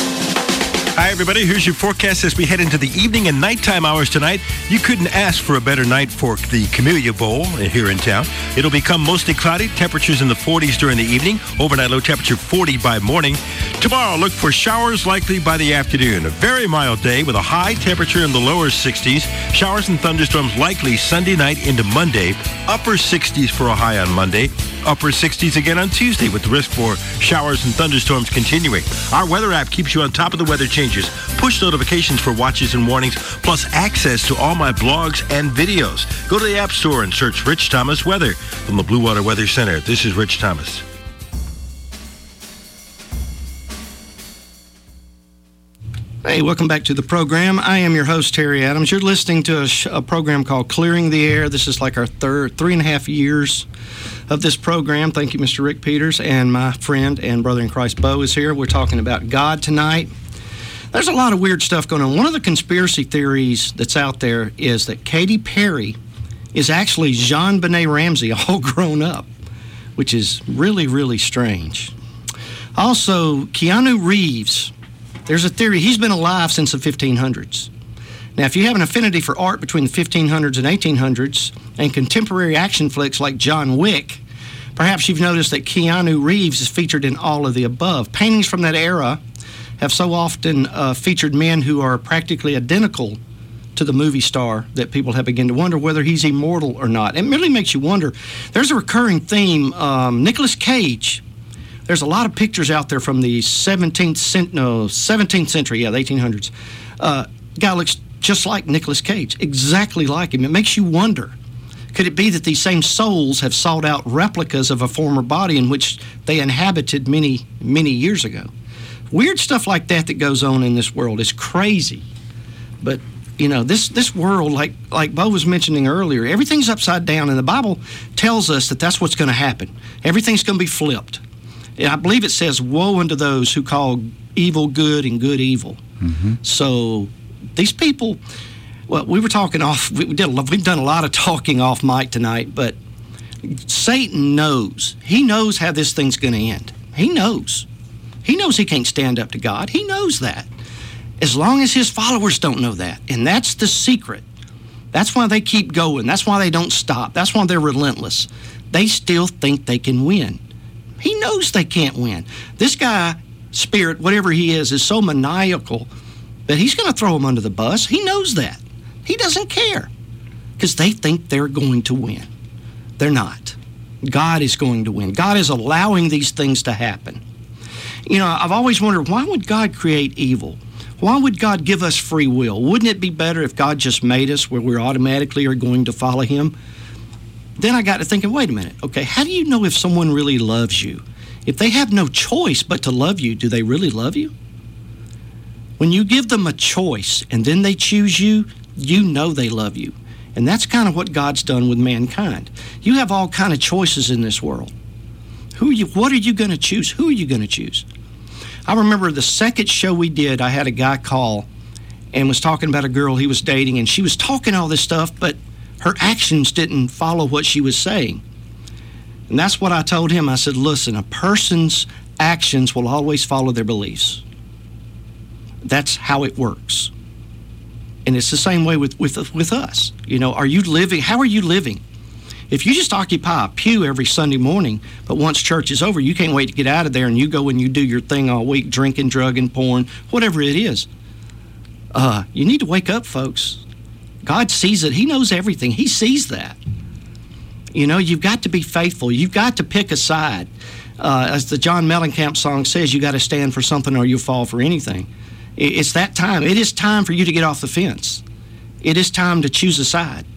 Hi, everybody. Here's your forecast as we head into the evening and nighttime hours tonight. You couldn't ask for a better night for the Camellia Bowl here in town. It'll become mostly cloudy. Temperatures in the forties during the evening. Overnight low temperature forty by morning. Tomorrow, look for showers likely by the afternoon. A very mild day with a high temperature in the lower sixties. Showers and thunderstorms likely Sunday night into Monday. Upper sixties for a high on Monday. Upper sixties again on Tuesday with the risk for showers and thunderstorms continuing. Our weather app keeps you on top of the weather changes. Push notifications for watches and warnings, plus access to all my blogs and videos. Go to the App Store and search Rich Thomas Weather from the Blue Water Weather Center. This is Rich Thomas. Hey, welcome back to the program. I am your host, Terry Adams. You're listening to a, sh- a program called Clearing the Air. This is like our third, three and a half years of this program. Thank you, Mister Rick Peters, and my friend and brother in Christ, Bo, is here. We're talking about God tonight. There's a lot of weird stuff going on. One of the conspiracy theories that's out there is that Katy Perry is actually JonBenet Ramsey all grown up, which is really, really strange. Also, Keanu Reeves, there's a theory he's been alive since the fifteen hundreds. Now, if you have an affinity for art between the fifteen hundreds and eighteen hundreds and contemporary action flicks like John Wick, perhaps you've noticed that Keanu Reeves is featured in all of the above. Paintings from that era have so often uh, featured men who are practically identical to the movie star that people have begun to wonder whether he's immortal or not. It really makes you wonder. There's a recurring theme. Um, Nicolas Cage, there's a lot of pictures out there from the seventeenth, cent- no, seventeenth century, yeah, the eighteen hundreds. Uh, guy looks just like Nicolas Cage, exactly like him. It makes you wonder, could it be that these same souls have sought out replicas of a former body in which they inhabited many, many years ago? Weird stuff like that that goes on in this world is crazy. But, you know, this, this world, like, like Bo was mentioning earlier, everything's upside down, and the Bible tells us that that's what's going to happen. Everything's going to be flipped. And I believe it says, woe unto those who call evil good and good evil. Mm-hmm. So these people, well, we were talking off, we did, we've done a lot of talking off mic tonight, but Satan knows. He knows how this thing's going to end. He knows. He knows he can't stand up to God. He knows that. As long as his followers don't know that. And that's the secret. That's why they keep going. That's why they don't stop. That's why they're relentless. They still think they can win. He knows they can't win. This guy, spirit, whatever he is, is so maniacal that he's going to throw them under the bus. He knows that. He doesn't care because they think they're going to win. They're not. God is going to win. God is allowing these things to happen. You know, I've always wondered, why would God create evil? Why would God give us free will? Wouldn't it be better if God just made us where we automatically are going to follow him? Then I got to thinking, wait a minute, okay, how do you know if someone really loves you? If they have no choice but to love you, do they really love you? When you give them a choice and then they choose you, you know they love you. And that's kind of what God's done with mankind. You have all kind of choices in this world. Who are you, what are you going to choose? Who are you going to choose? I remember the second show we did, I had a guy call and was talking about a girl he was dating, and she was talking all this stuff, but her actions didn't follow what she was saying. And that's what I told him. I said, listen, a person's actions will always follow their beliefs. That's how it works. And it's the same way with, with, with us. You know, are you living, how are you living? If you just occupy a pew every Sunday morning, but once church is over, you can't wait to get out of there and you go and you do your thing all week, drinking, drugging, porn, whatever it is. Uh, you need to wake up, folks. God sees it. He knows everything. He sees that. You know, you've got to be faithful. You've got to pick a side. Uh, as the John Mellencamp song says, you got to stand for something or you'll fall for anything. It's that time. It is time for you to get off the fence. It is time to choose a side.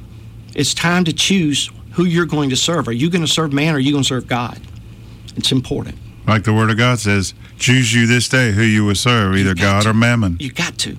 It's time to choose who you're going to serve. Are you going to serve man or are you going to serve God? It's important. Like the Word of God says, choose you this day who you will serve, either God to. or mammon. You've got to.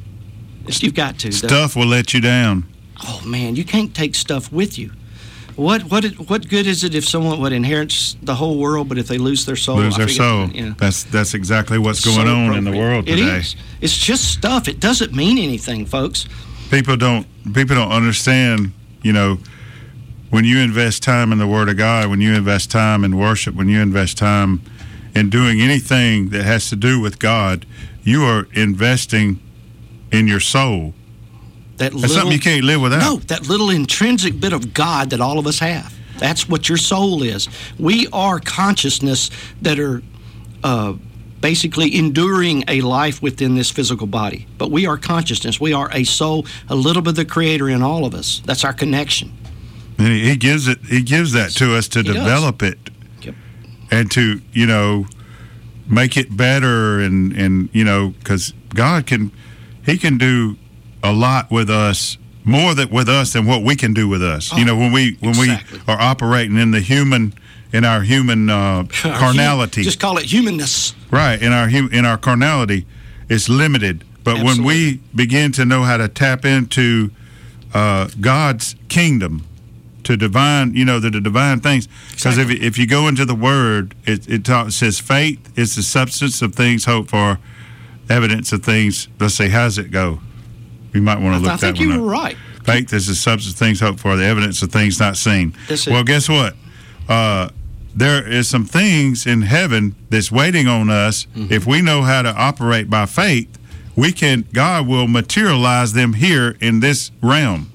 You've got to. Stuff will let you down. Oh, man, you can't take stuff with you. What what what good is it if someone would inherit the whole world, but if they lose their soul? Lose their soul. Yeah. That's that's exactly what's going So on in the world today. It is. It's just stuff. It doesn't mean anything, folks. People don't people don't understand, you know, when you invest time in the Word of God, when you invest time in worship, when you invest time in doing anything that has to do with God, you are investing in your soul. That That's little, something you can't live without. No, that little intrinsic bit of God that all of us have. That's what your soul is. We are consciousness that are uh, basically enduring a life within this physical body. But we are consciousness. We are a soul, a little bit of the Creator in all of us. That's our connection. And he, he gives it. He gives that to us to He develop does. it, Yep. and to you know make it better, and and you know because God can, He can do a lot with us, more that with us than what we can do with us. Oh, you know when we when exactly. we are operating in the human, in our human uh, Our carnality. hum- just call it humanness. Right, in our hum- in our carnality, it's limited. But Absolutely. when we begin to know how to tap into uh, God's kingdom, to divine, you know, the, the divine things, because Exactly. if if you go into the Word, it it, talk, it says faith is the substance of things hoped for, evidence of things. Let's see, how does it go? We might want to look I that think one you up. were right. Faith is the substance of things hoped for, the evidence of things not seen. That's it. Well, guess what? Uh, there is some things in heaven that's waiting on us. Mm-hmm. If we know how to operate by faith, we can. God will materialize them here in this realm.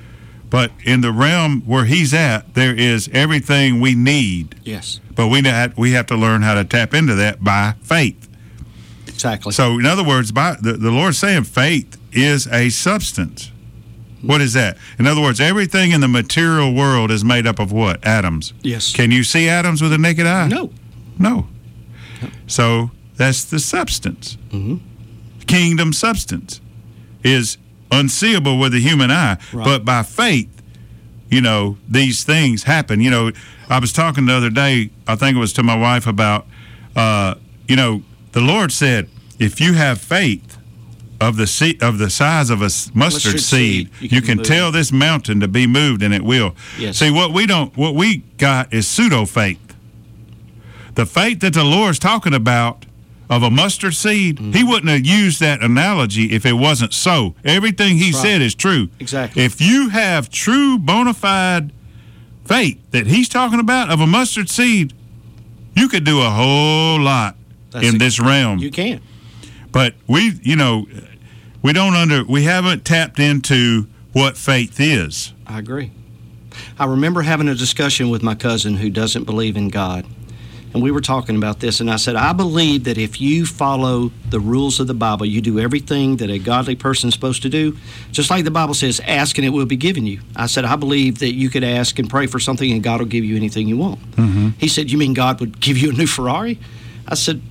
But in the realm where He's at, there is everything we need. Yes. But we have, we have to learn how to tap into that by faith. Exactly. So, in other words, by the, the Lord's saying faith is a substance. What is that? In other words, everything in the material world is made up of what? Atoms. Yes. Can you see atoms with a naked eye? No. No. So that's the substance. Mm-hmm. Kingdom substance is unseeable with the human eye, Right. but by faith, you know, these things happen. You know, I was talking the other day, I think it was to my wife about, uh, you know, the Lord said, if you have faith of the se- of the size of a s- mustard, Mustard seed, seed, you you can, can tell move. this mountain to be moved, and it will. Yes. See, what we don't, what we got is pseudo faith. The faith that the Lord's talking about of a mustard seed, Mm-hmm. He wouldn't have used that analogy if it wasn't so. Everything He Right. said is true. Exactly. If you have true bona fide faith that He's talking about of a mustard seed, you could do a whole lot That's in ex- this realm. You can. But we, you know, we don't under, we haven't tapped into what faith is. I agree. I remember having a discussion with my cousin who doesn't believe in God. and we were talking about this, and I said, I believe that if you follow the rules of the Bible, you do everything that a godly person is supposed to do, just like the Bible says, ask and it will be given you. I said, I believe that you could ask and pray for something and God will give you anything you want. Mm-hmm. He said, you mean God would give you a new Ferrari? I said,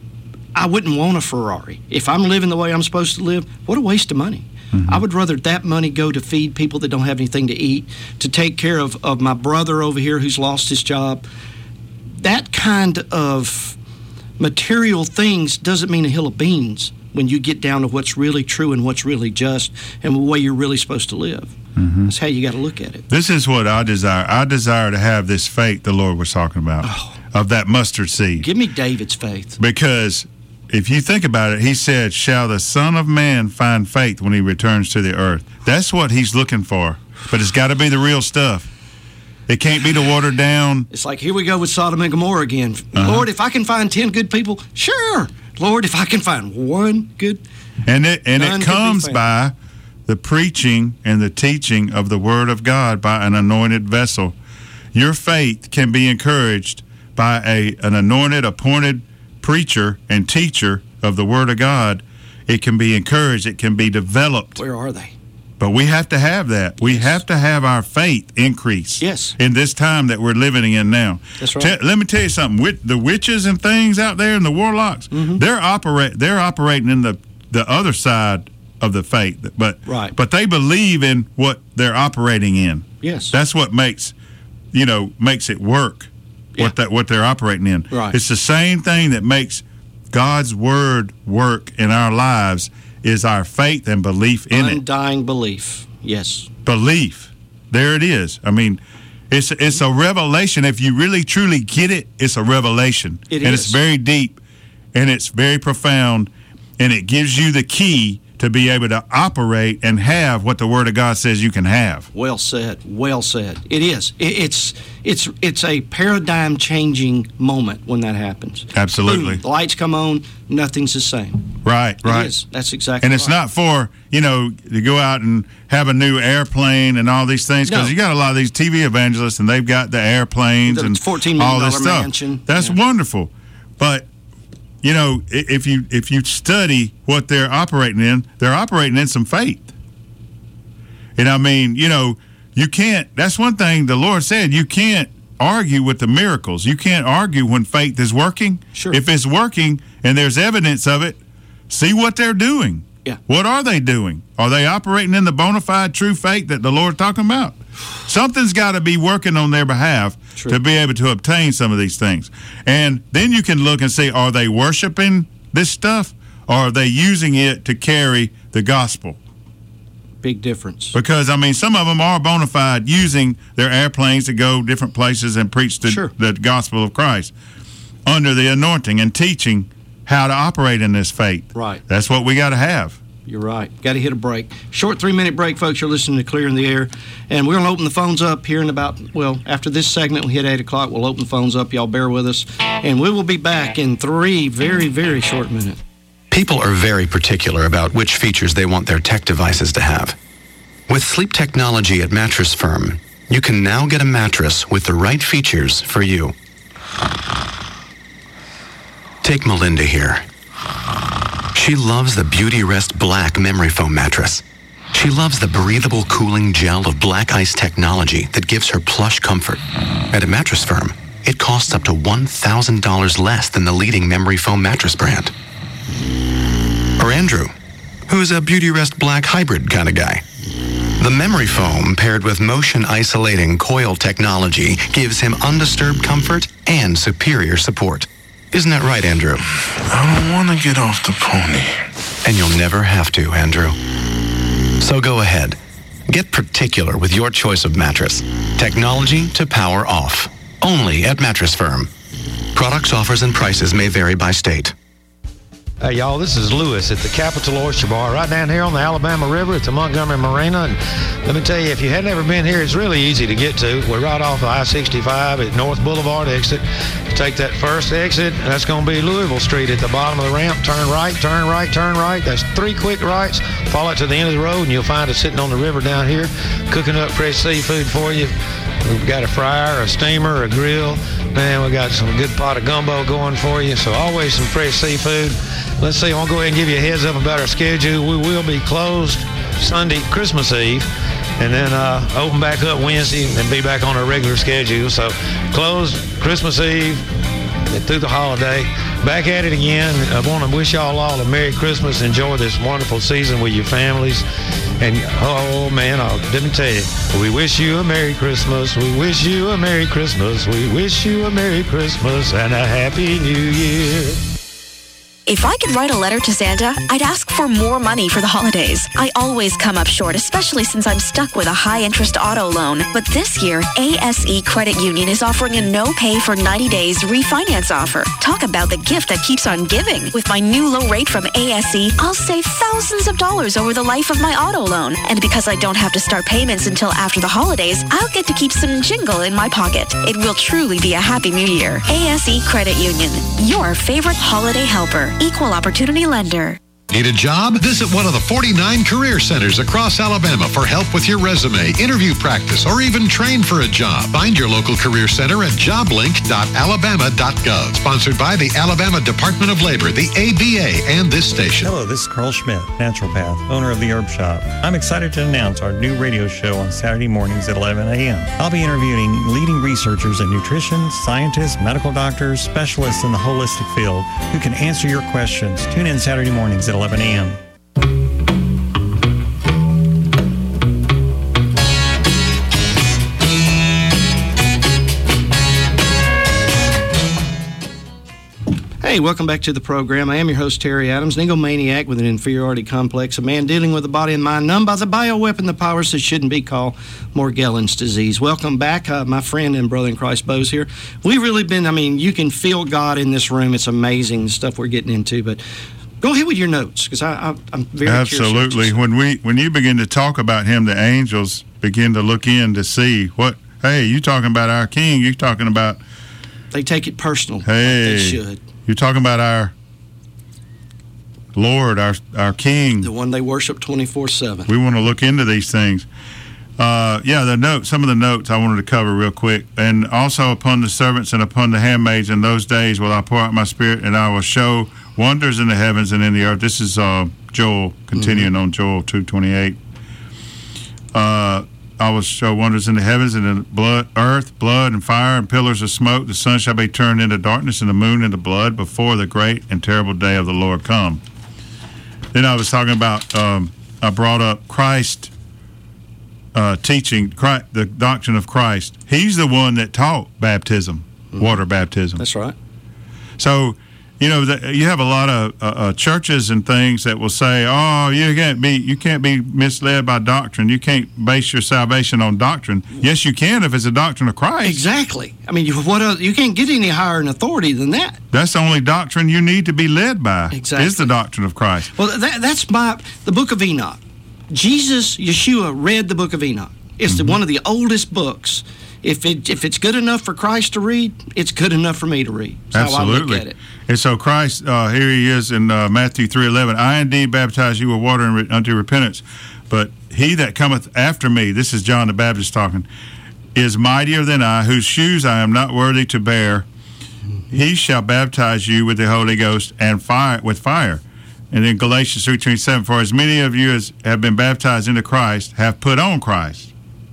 I wouldn't want a Ferrari. If I'm living the way I'm supposed to live, what a waste of money. Mm-hmm. I would rather that money go to feed people that don't have anything to eat, to take care of, of my brother over here who's lost his job. That kind of material things doesn't mean a hill of beans when you get down to what's really true and what's really just and the way you're really supposed to live. Mm-hmm. That's how you got to look at it. This is what I desire. I desire to have this faith the Lord was talking about, oh. of that mustard seed. Give me David's faith. Because if you think about it, he said, shall the Son of Man find faith when he returns to the earth? That's what he's looking for. But it's got to be the real stuff. It can't be the watered down. It's like, here we go with Sodom and Gomorrah again. Uh-huh. Lord, if I can find ten good people, sure. Lord, if I can find one good. And it, and it comes by the preaching and the teaching of the Word of God by an anointed vessel. Your faith can be encouraged by a an anointed, appointed preacher and teacher of the Word of God. It can be encouraged. It can be developed. Where are they? But we have to have that. We yes. have to have our faith increase. Yes. In this time that we're living in now. That's right. Te- let me tell you something. With the witches and things out there and the warlocks, mm-hmm. they're operate. They're operating in the, the other side of the faith. But right. But they believe in what they're operating in. Yes. That's what makes, you know, makes it work. Yeah. What that what they're operating in. Right. It's the same thing that makes God's word work in our lives. Is our faith and belief in Undying it. Undying belief, yes. Belief. There it is. I mean, it's it's a revelation. If you really, truly get it, it's a revelation. It and is. It's very deep, and it's very profound, and it gives you the key to be able to operate and have what the Word of God says you can have. Well said. Well said. It is. It, it's it's it's a paradigm-changing moment when that happens. Absolutely. Boom, the lights come on, nothing's the same. Right, right. It is. That's exactly And it's right. not for, you know, to go out and have a new airplane and all these things, because No. you got a lot of these T V evangelists, and they've got the airplanes The and fourteen million all this dollar stuff. mansion. That's Yeah. wonderful. But you know, if you if you study what they're operating in, they're operating in some faith. And I mean, you know, you can't, that's one thing the Lord said, you can't argue with the miracles. You can't argue when faith is working. Sure. If it's working and there's evidence of it, see what they're doing. Yeah. What are they doing? Are they operating in the bona fide true faith that the Lord's talking about? Something's got to be working on their behalf True. to be able to obtain some of these things. And then you can look and see, are they worshiping this stuff, or are they using it to carry the gospel? Big difference. Because, I mean, some of them are bona fide using their airplanes to go different places and preach the, Sure. the gospel of Christ under the anointing and teaching how to operate in this faith. Right. That's what we got to have. You're right. Got to hit a break. Short three-minute break, folks. You're listening to Clear in the Air. And we're going to open the phones up here in about, well, after this segment, we hit eight o'clock. We'll open the phones up. Y'all bear with us. And we will be back in three very, very short minutes. People are very particular about which features they want their tech devices to have. With sleep technology at Mattress Firm, you can now get a mattress with the right features for you. Take Melinda here. She loves the Beauty Rest Black memory foam mattress. She loves the breathable cooling gel of Black Ice technology that gives her plush comfort. At a Mattress Firm, it costs up to one thousand dollars less than the leading memory foam mattress brand. Or Andrew, who's a Beauty Rest Black hybrid kind of guy. The memory foam paired with motion isolating coil technology gives him undisturbed comfort and superior support. Isn't that right, Andrew? I don't want to get off the pony. And you'll never have to, Andrew. So go ahead. Get particular with your choice of mattress. Technology to power off. Only at Mattress Firm. Products, offers, and prices may vary by state. Hey, y'all, this is Lewis at the Capitol Oyster Bar right down here on the Alabama River at the Montgomery Marina. And let me tell you, if you had never been here, it's really easy to get to. We're right off of I sixty-five at North Boulevard exit. Take that first exit, and that's going to be Louisville Street at the bottom of the ramp. Turn right, turn right, turn right. That's three quick rights. Follow it to the end of the road, and you'll find us sitting on the river down here, cooking up fresh seafood for you. We've got a fryer, a steamer, a grill. Man, we got some good pot of gumbo going for you. So always some fresh seafood. Let's see, I'll go ahead and give you a heads up about our schedule. We will be closed Sunday, Christmas Eve, and then uh, open back up Wednesday and be back on our regular schedule. So closed Christmas Eve and through the holiday. Back at it again. I want to wish y'all all a Merry Christmas. Enjoy this wonderful season with your families. And, oh, man, oh, let me tell you, we wish you a Merry Christmas. We wish you a Merry Christmas. We wish you a Merry Christmas and a Happy New Year. If I could write a letter to Santa, I'd ask for more money for the holidays. I always come up short, especially since I'm stuck with a high-interest auto loan. But this year, A S E Credit Union is offering a no-pay for ninety days refinance offer. Talk about the gift that keeps on giving. With my new low rate from A S E, I'll save thousands of dollars over the life of my auto loan. And because I don't have to start payments until after the holidays, I'll get to keep some jingle in my pocket. It will truly be a happy new year. A S E Credit Union, your favorite holiday helper. Equal opportunity lender. Need a job? Visit one of the forty-nine career centers across Alabama for help with your resume, interview practice, or even train for a job. Find your local career center at job link dot alabama dot gov. Sponsored by the Alabama Department of Labor, the A B A, and this station. Hello, this is Carl Schmidt, naturopath, owner of the Herb Shop. I'm excited to announce our new radio show on Saturday mornings at eleven a.m. I'll be interviewing leading researchers in nutrition, scientists, medical doctors, specialists in the holistic field who can answer your questions. Tune in Saturday mornings at eleven a.m. Hey, welcome back to the program. I am your host, Terry Adams, an egomaniac with an inferiority complex, a man dealing with the body and mind numbed by the bioweapon that powers that shouldn't be called Morgellons disease. Welcome back, uh, my friend and brother in Christ, Bo's here. We've really been, I mean, you can feel God in this room. It's amazing, the stuff we're getting into, but go ahead with your notes, because I, I, I'm very Absolutely. curious. When we when you begin to talk about him, the angels begin to look in to see what, hey, you talking about our king, you talking about... They take it personal. Hey, like they should. You're talking about our Lord, our our King. The one they worship twenty-four seven. We want to look into these things. Uh, yeah, the note, some of the notes I wanted to cover real quick. And also upon the servants and upon the handmaids in those days will I pour out my spirit, and I will show wonders in the heavens and in the earth. This is uh, Joel, continuing mm-hmm. on Joel two twenty-eight. Uh, I will show wonders in the heavens and in the blood, earth, blood and fire and pillars of smoke. The sun shall be turned into darkness and the moon into blood before the great and terrible day of the Lord come. Then I was talking about, um, I brought up Christ uh, teaching, Christ, the doctrine of Christ. He's the one that taught baptism, mm-hmm. water baptism. That's right. So, you know, the, you have a lot of uh, uh, churches and things that will say, "Oh, you can't be you can't be misled by doctrine. You can't base your salvation on doctrine." Yes, you can if it's a doctrine of Christ. Exactly. I mean, you, what else, you can't get any higher in authority than that. That's the only doctrine you need to be led by. Exactly. Is the doctrine of Christ. Well, that, that's my the Book of Enoch. Jesus, Yeshua, read the Book of Enoch. It's mm-hmm. the, one of the oldest books. If it if it's good enough for Christ to read, it's good enough for me to read. That's Absolutely. how I look at it. And so Christ, uh, here he is in uh, Matthew three eleven. I indeed baptize you with water unto repentance, but he that cometh after me, this is John the Baptist talking, is mightier than I, whose shoes I am not worthy to bear. He shall baptize you with the Holy Ghost and fire with fire. And then Galatians three twenty-seven, for as many of you as have been baptized into Christ have put on Christ.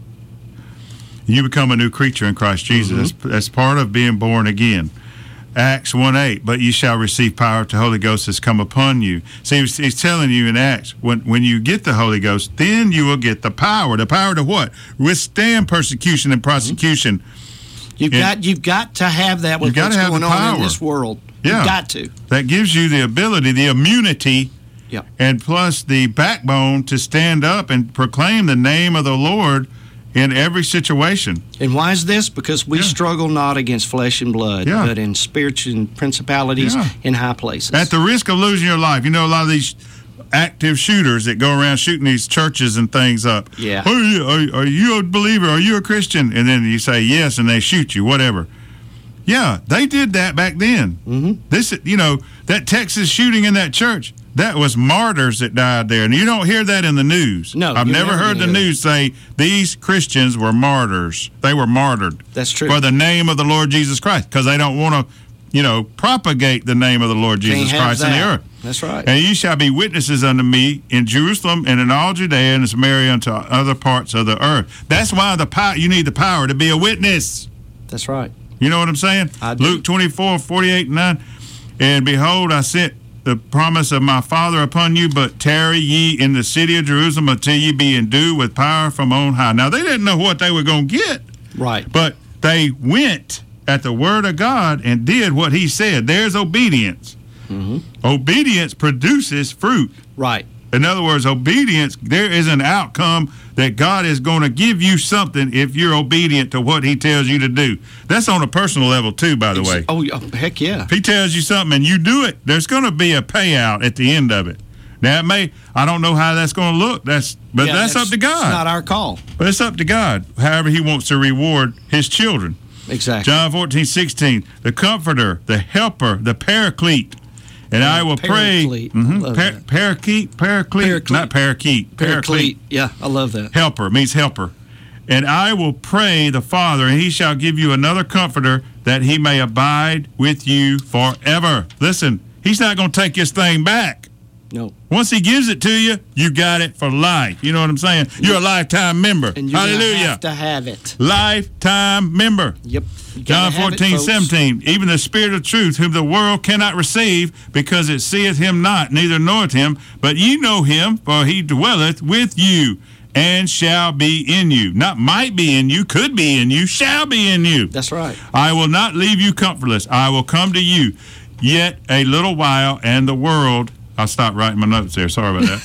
You become a new creature in Christ Jesus. Mm-hmm. That's, that's part of being born again. Acts one eight, but you shall receive power if the Holy Ghost has come upon you. See, he's, he's telling you in Acts, when, when you get the Holy Ghost, then you will get the power. The power to what? Withstand persecution and prosecution. Mm-hmm. You've and got you've got to have that with what's going on in this world. Yeah. You've got to. That gives you the ability, the immunity, yep. and plus the backbone to stand up and proclaim the name of the Lord in every situation. And why is this? Because we yeah. struggle not against flesh and blood, yeah. but in spiritual and principalities yeah. in high places. At the risk of losing your life. You know, a lot of these active shooters that go around shooting these churches and things up. Yeah. Are you, are, are you a believer? Are you a Christian? And then you say yes, and they shoot you, whatever. Yeah, they did that back then. Mm-hmm. This, you know, that Texas shooting in that church, that was martyrs that died there. And you don't hear that in the news. No, I've you're never never heard the gonna hear news say these Christians were martyrs. They were martyred. That's true. For the name of the Lord Jesus Christ, because they don't want to, you know, propagate the name of the Lord Jesus Can't have Christ in the that. earth. That's right. And you shall be witnesses unto me in Jerusalem and in all Judea and Samaria unto other parts of the earth. That's why the power, you need the power to be a witness. That's right. You know what I'm saying? I do. Luke twenty-four, forty-eight and nine. And behold, I sent the promise of my Father upon you, but tarry ye in the city of Jerusalem until ye be endued with power from on high. Now, they didn't know what they were going to get. Right. But they went at the word of God and did what he said. There's obedience. Mm-hmm. Obedience produces fruit. Right. In other words, obedience, there is an outcome that God is going to give you something if you're obedient to what he tells you to do. That's on a personal level too, by the Ex- way. Oh, oh, heck yeah. If he tells you something and you do it, there's going to be a payout at the end of it. Now, it may, I don't know how that's going to look, That's, but Yeah, that's, that's- up to God. it's not our call. But it's up to God, however he wants to reward his children. Exactly. John fourteen, sixteen, the comforter, the helper, the paraclete. And I will Paraclete. pray. Mhm. Love Par- that. paraclete, paraclete, Paraclete. not parakeet. Paraclete. Yeah, I love that. Helper means helper. And I will pray the Father, and he shall give you another comforter that he may abide with you forever. Listen, he's not going to take this thing back. No. Once he gives it to you, you got it for life. You know what I'm saying? You're a lifetime member. And you're gonna Hallelujah. have to have it. Lifetime member. Yep. You John gotta have it, fourteen, folks. seventeen. Even the Spirit of truth, whom the world cannot receive, because it seeth him not, neither knoweth him. But ye know him, for he dwelleth with you, and shall be in you. Not might be in you, could be in you, shall be in you. That's right. I will not leave you comfortless. I will come to you. Yet a little while, and the world. I'll stop writing my notes there. Sorry about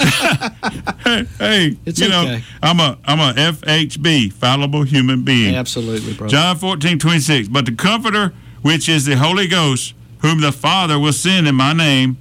that. hey, hey It's you know, okay. I'm a I'm a F H B, fallible human being. Absolutely, bro. John fourteen, twenty-six. But the Comforter, which is the Holy Ghost, whom the Father will send in my name,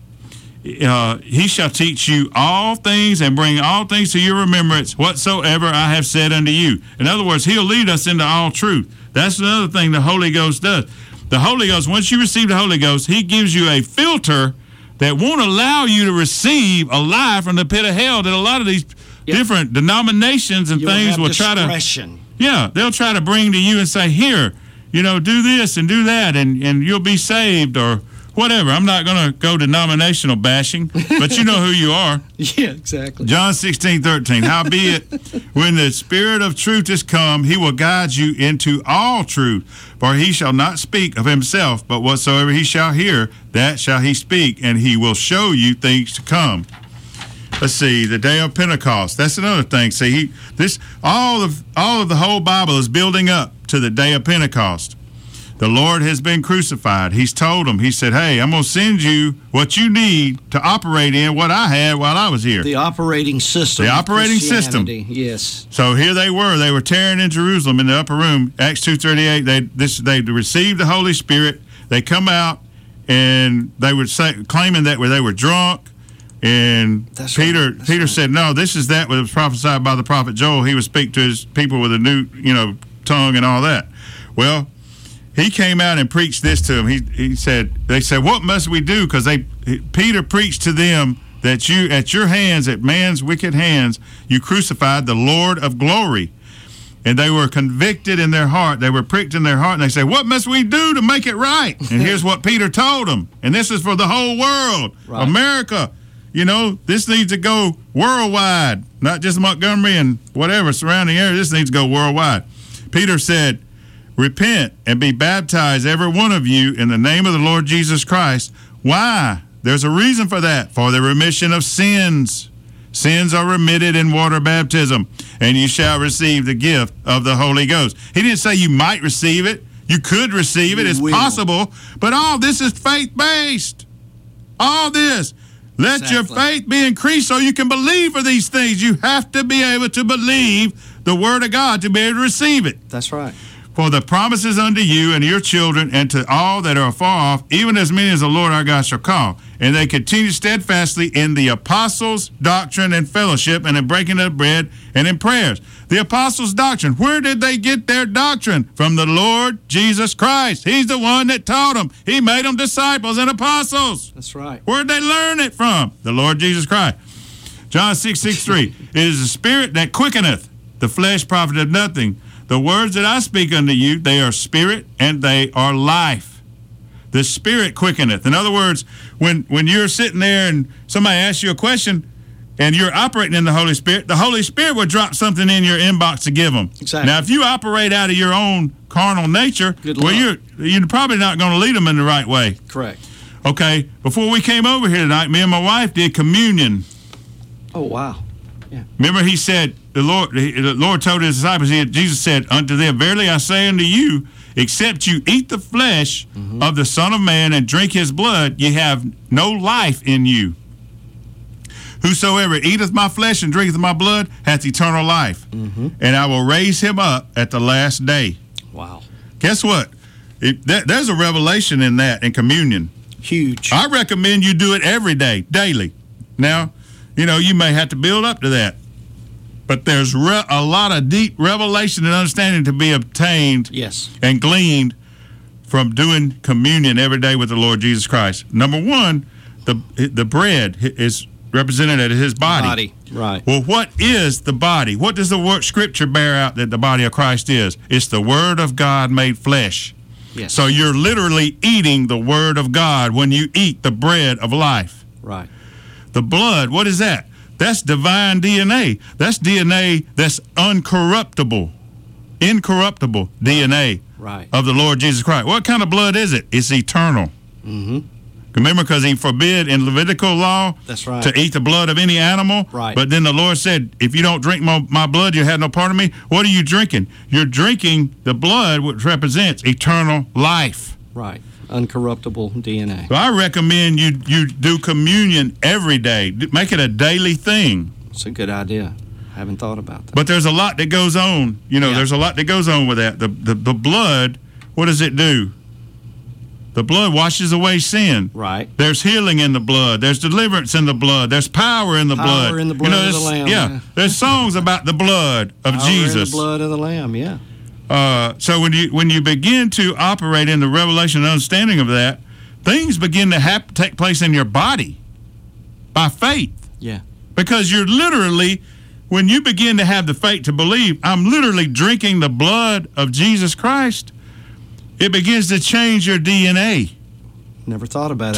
uh, he shall teach you all things and bring all things to your remembrance, whatsoever I have said unto you. In other words, he'll lead us into all truth. That's another thing the Holy Ghost does. The Holy Ghost, once you receive the Holy Ghost, he gives you a filter that won't allow you to receive a lie from the pit of hell that a lot of these yep. different denominations and You'll things have will try to discretion. yeah they'll try to bring to you and say, here, you know, do this and do that and and you'll be saved or whatever. I'm not going to go denominational bashing, but you know who you are. Yeah, exactly. John sixteen, thirteen. Howbeit, when the Spirit of truth is come, he will guide you into all truth. For he shall not speak of himself, but whatsoever he shall hear, that shall he speak, and he will show you things to come. Let's see, the day of Pentecost. That's another thing. See, he, this all of all of the whole Bible is building up to the day of Pentecost. The Lord has been crucified. He's told them, he said, hey, I'm going to send you what you need to operate in what I had while I was here. The operating system. The operating system. Christianity, Yes. So here they were. They were tearing in Jerusalem in the upper room. Acts two thirty-eight. They this they received the Holy Spirit. They come out and they were say, claiming that they were drunk. And That's Peter right. That's Peter right. said, no, this is that what was prophesied by the prophet Joel. He would speak to his people with a new, you know, tongue and all that. Well, he came out and preached this to them. He he said, they said, what must we do? Because they Peter preached to them that you at your hands, at man's wicked hands, you crucified the Lord of glory. And they were convicted in their heart. They were pricked in their heart. And they said, what must we do to make it right? And here's what Peter told them. And this is for the whole world. Right. America, you know, this needs to go worldwide, not just Montgomery and whatever surrounding area. This needs to go worldwide. Peter said, repent and be baptized, every one of you, in the name of the Lord Jesus Christ. Why? There's a reason for that. For the remission of sins. Sins are remitted in water baptism, and you shall receive the gift of the Holy Ghost. He didn't say you might receive it. You could receive it. You It's will. possible. But all this is faith-based. All this. Let Exactly. your faith be increased so you can believe for these things. You have to be able to believe the Word of God to be able to receive it. That's right. For the promises unto you and your children and to all that are far off, even as many as the Lord our God shall call. And they continue steadfastly in the apostles' doctrine and fellowship and in breaking of bread and in prayers. The apostles' doctrine. Where did they get their doctrine? From the Lord Jesus Christ. He's the one that taught them. He made them disciples and apostles. That's right. Where'd they learn it from? The Lord Jesus Christ. John six sixty-three. It is the spirit that quickeneth, the flesh profiteth nothing. The words that I speak unto you, they are spirit and they are life. The spirit quickeneth. In other words, when, when you're sitting there and somebody asks you a question and you're operating in the Holy Spirit, the Holy Spirit will drop something in your inbox to give them. Exactly. Now, if you operate out of your own carnal nature, Good well, luck. you're, you're probably not going to lead them in the right way. Correct. Okay, before we came over here tonight, me and my wife did communion. Oh, wow. Remember, he said, the Lord the Lord told his disciples, he, Jesus said, unto them, verily I say unto you, except you eat the flesh mm-hmm. of the Son of Man and drink his blood, ye have no life in you. Whosoever eateth my flesh and drinketh my blood hath eternal life, mm-hmm. and I will raise him up at the last day. Wow. Guess what? It, that, there's a revelation in that, in communion. Huge. I recommend you do it every day, daily. Now, you know, you may have to build up to that. But there's re- a lot of deep revelation and understanding to be obtained yes. and gleaned from doing communion every day with the Lord Jesus Christ. Number one, the the bread is represented as his body. Body, right. Well, what is the body? What does the word Scripture bear out that the body of Christ is? It's the Word of God made flesh. Yes. So you're literally eating the Word of God when you eat the bread of life. Right. The blood, what is that? That's divine D N A. That's D N A that's uncorruptible, incorruptible D N A right. of the Lord Jesus Christ. What kind of blood is it? It's eternal. Mm-hmm. Remember, because he forbid in Levitical law That's right. to eat the blood of any animal. Right. But then the Lord said, if you don't drink my, my blood, you have no part of me. What are you drinking? You're drinking the blood, which represents eternal life. Right. Uncorruptible D N A. So I recommend you you do communion every day. Make it a daily thing. It's a good idea. I haven't thought about that. But there's a lot that goes on. You know, Yeah. there's a lot that goes on with that. The, the the blood, what does it do? The blood washes away sin. Right. There's healing in the blood. There's deliverance in the blood. There's power in the Power blood. in the blood you know, of the there's- Lamb, Yeah. yeah. There's songs about the blood of Power Jesus. in the blood of the Lamb, yeah. Uh, so when you when you begin to operate in the revelation and understanding of that, things begin to hap- take place in your body by faith. Yeah. Because you're literally, when you begin to have the faith to believe, I'm literally drinking the blood of Jesus Christ, it begins to change your D N A. Never thought about it.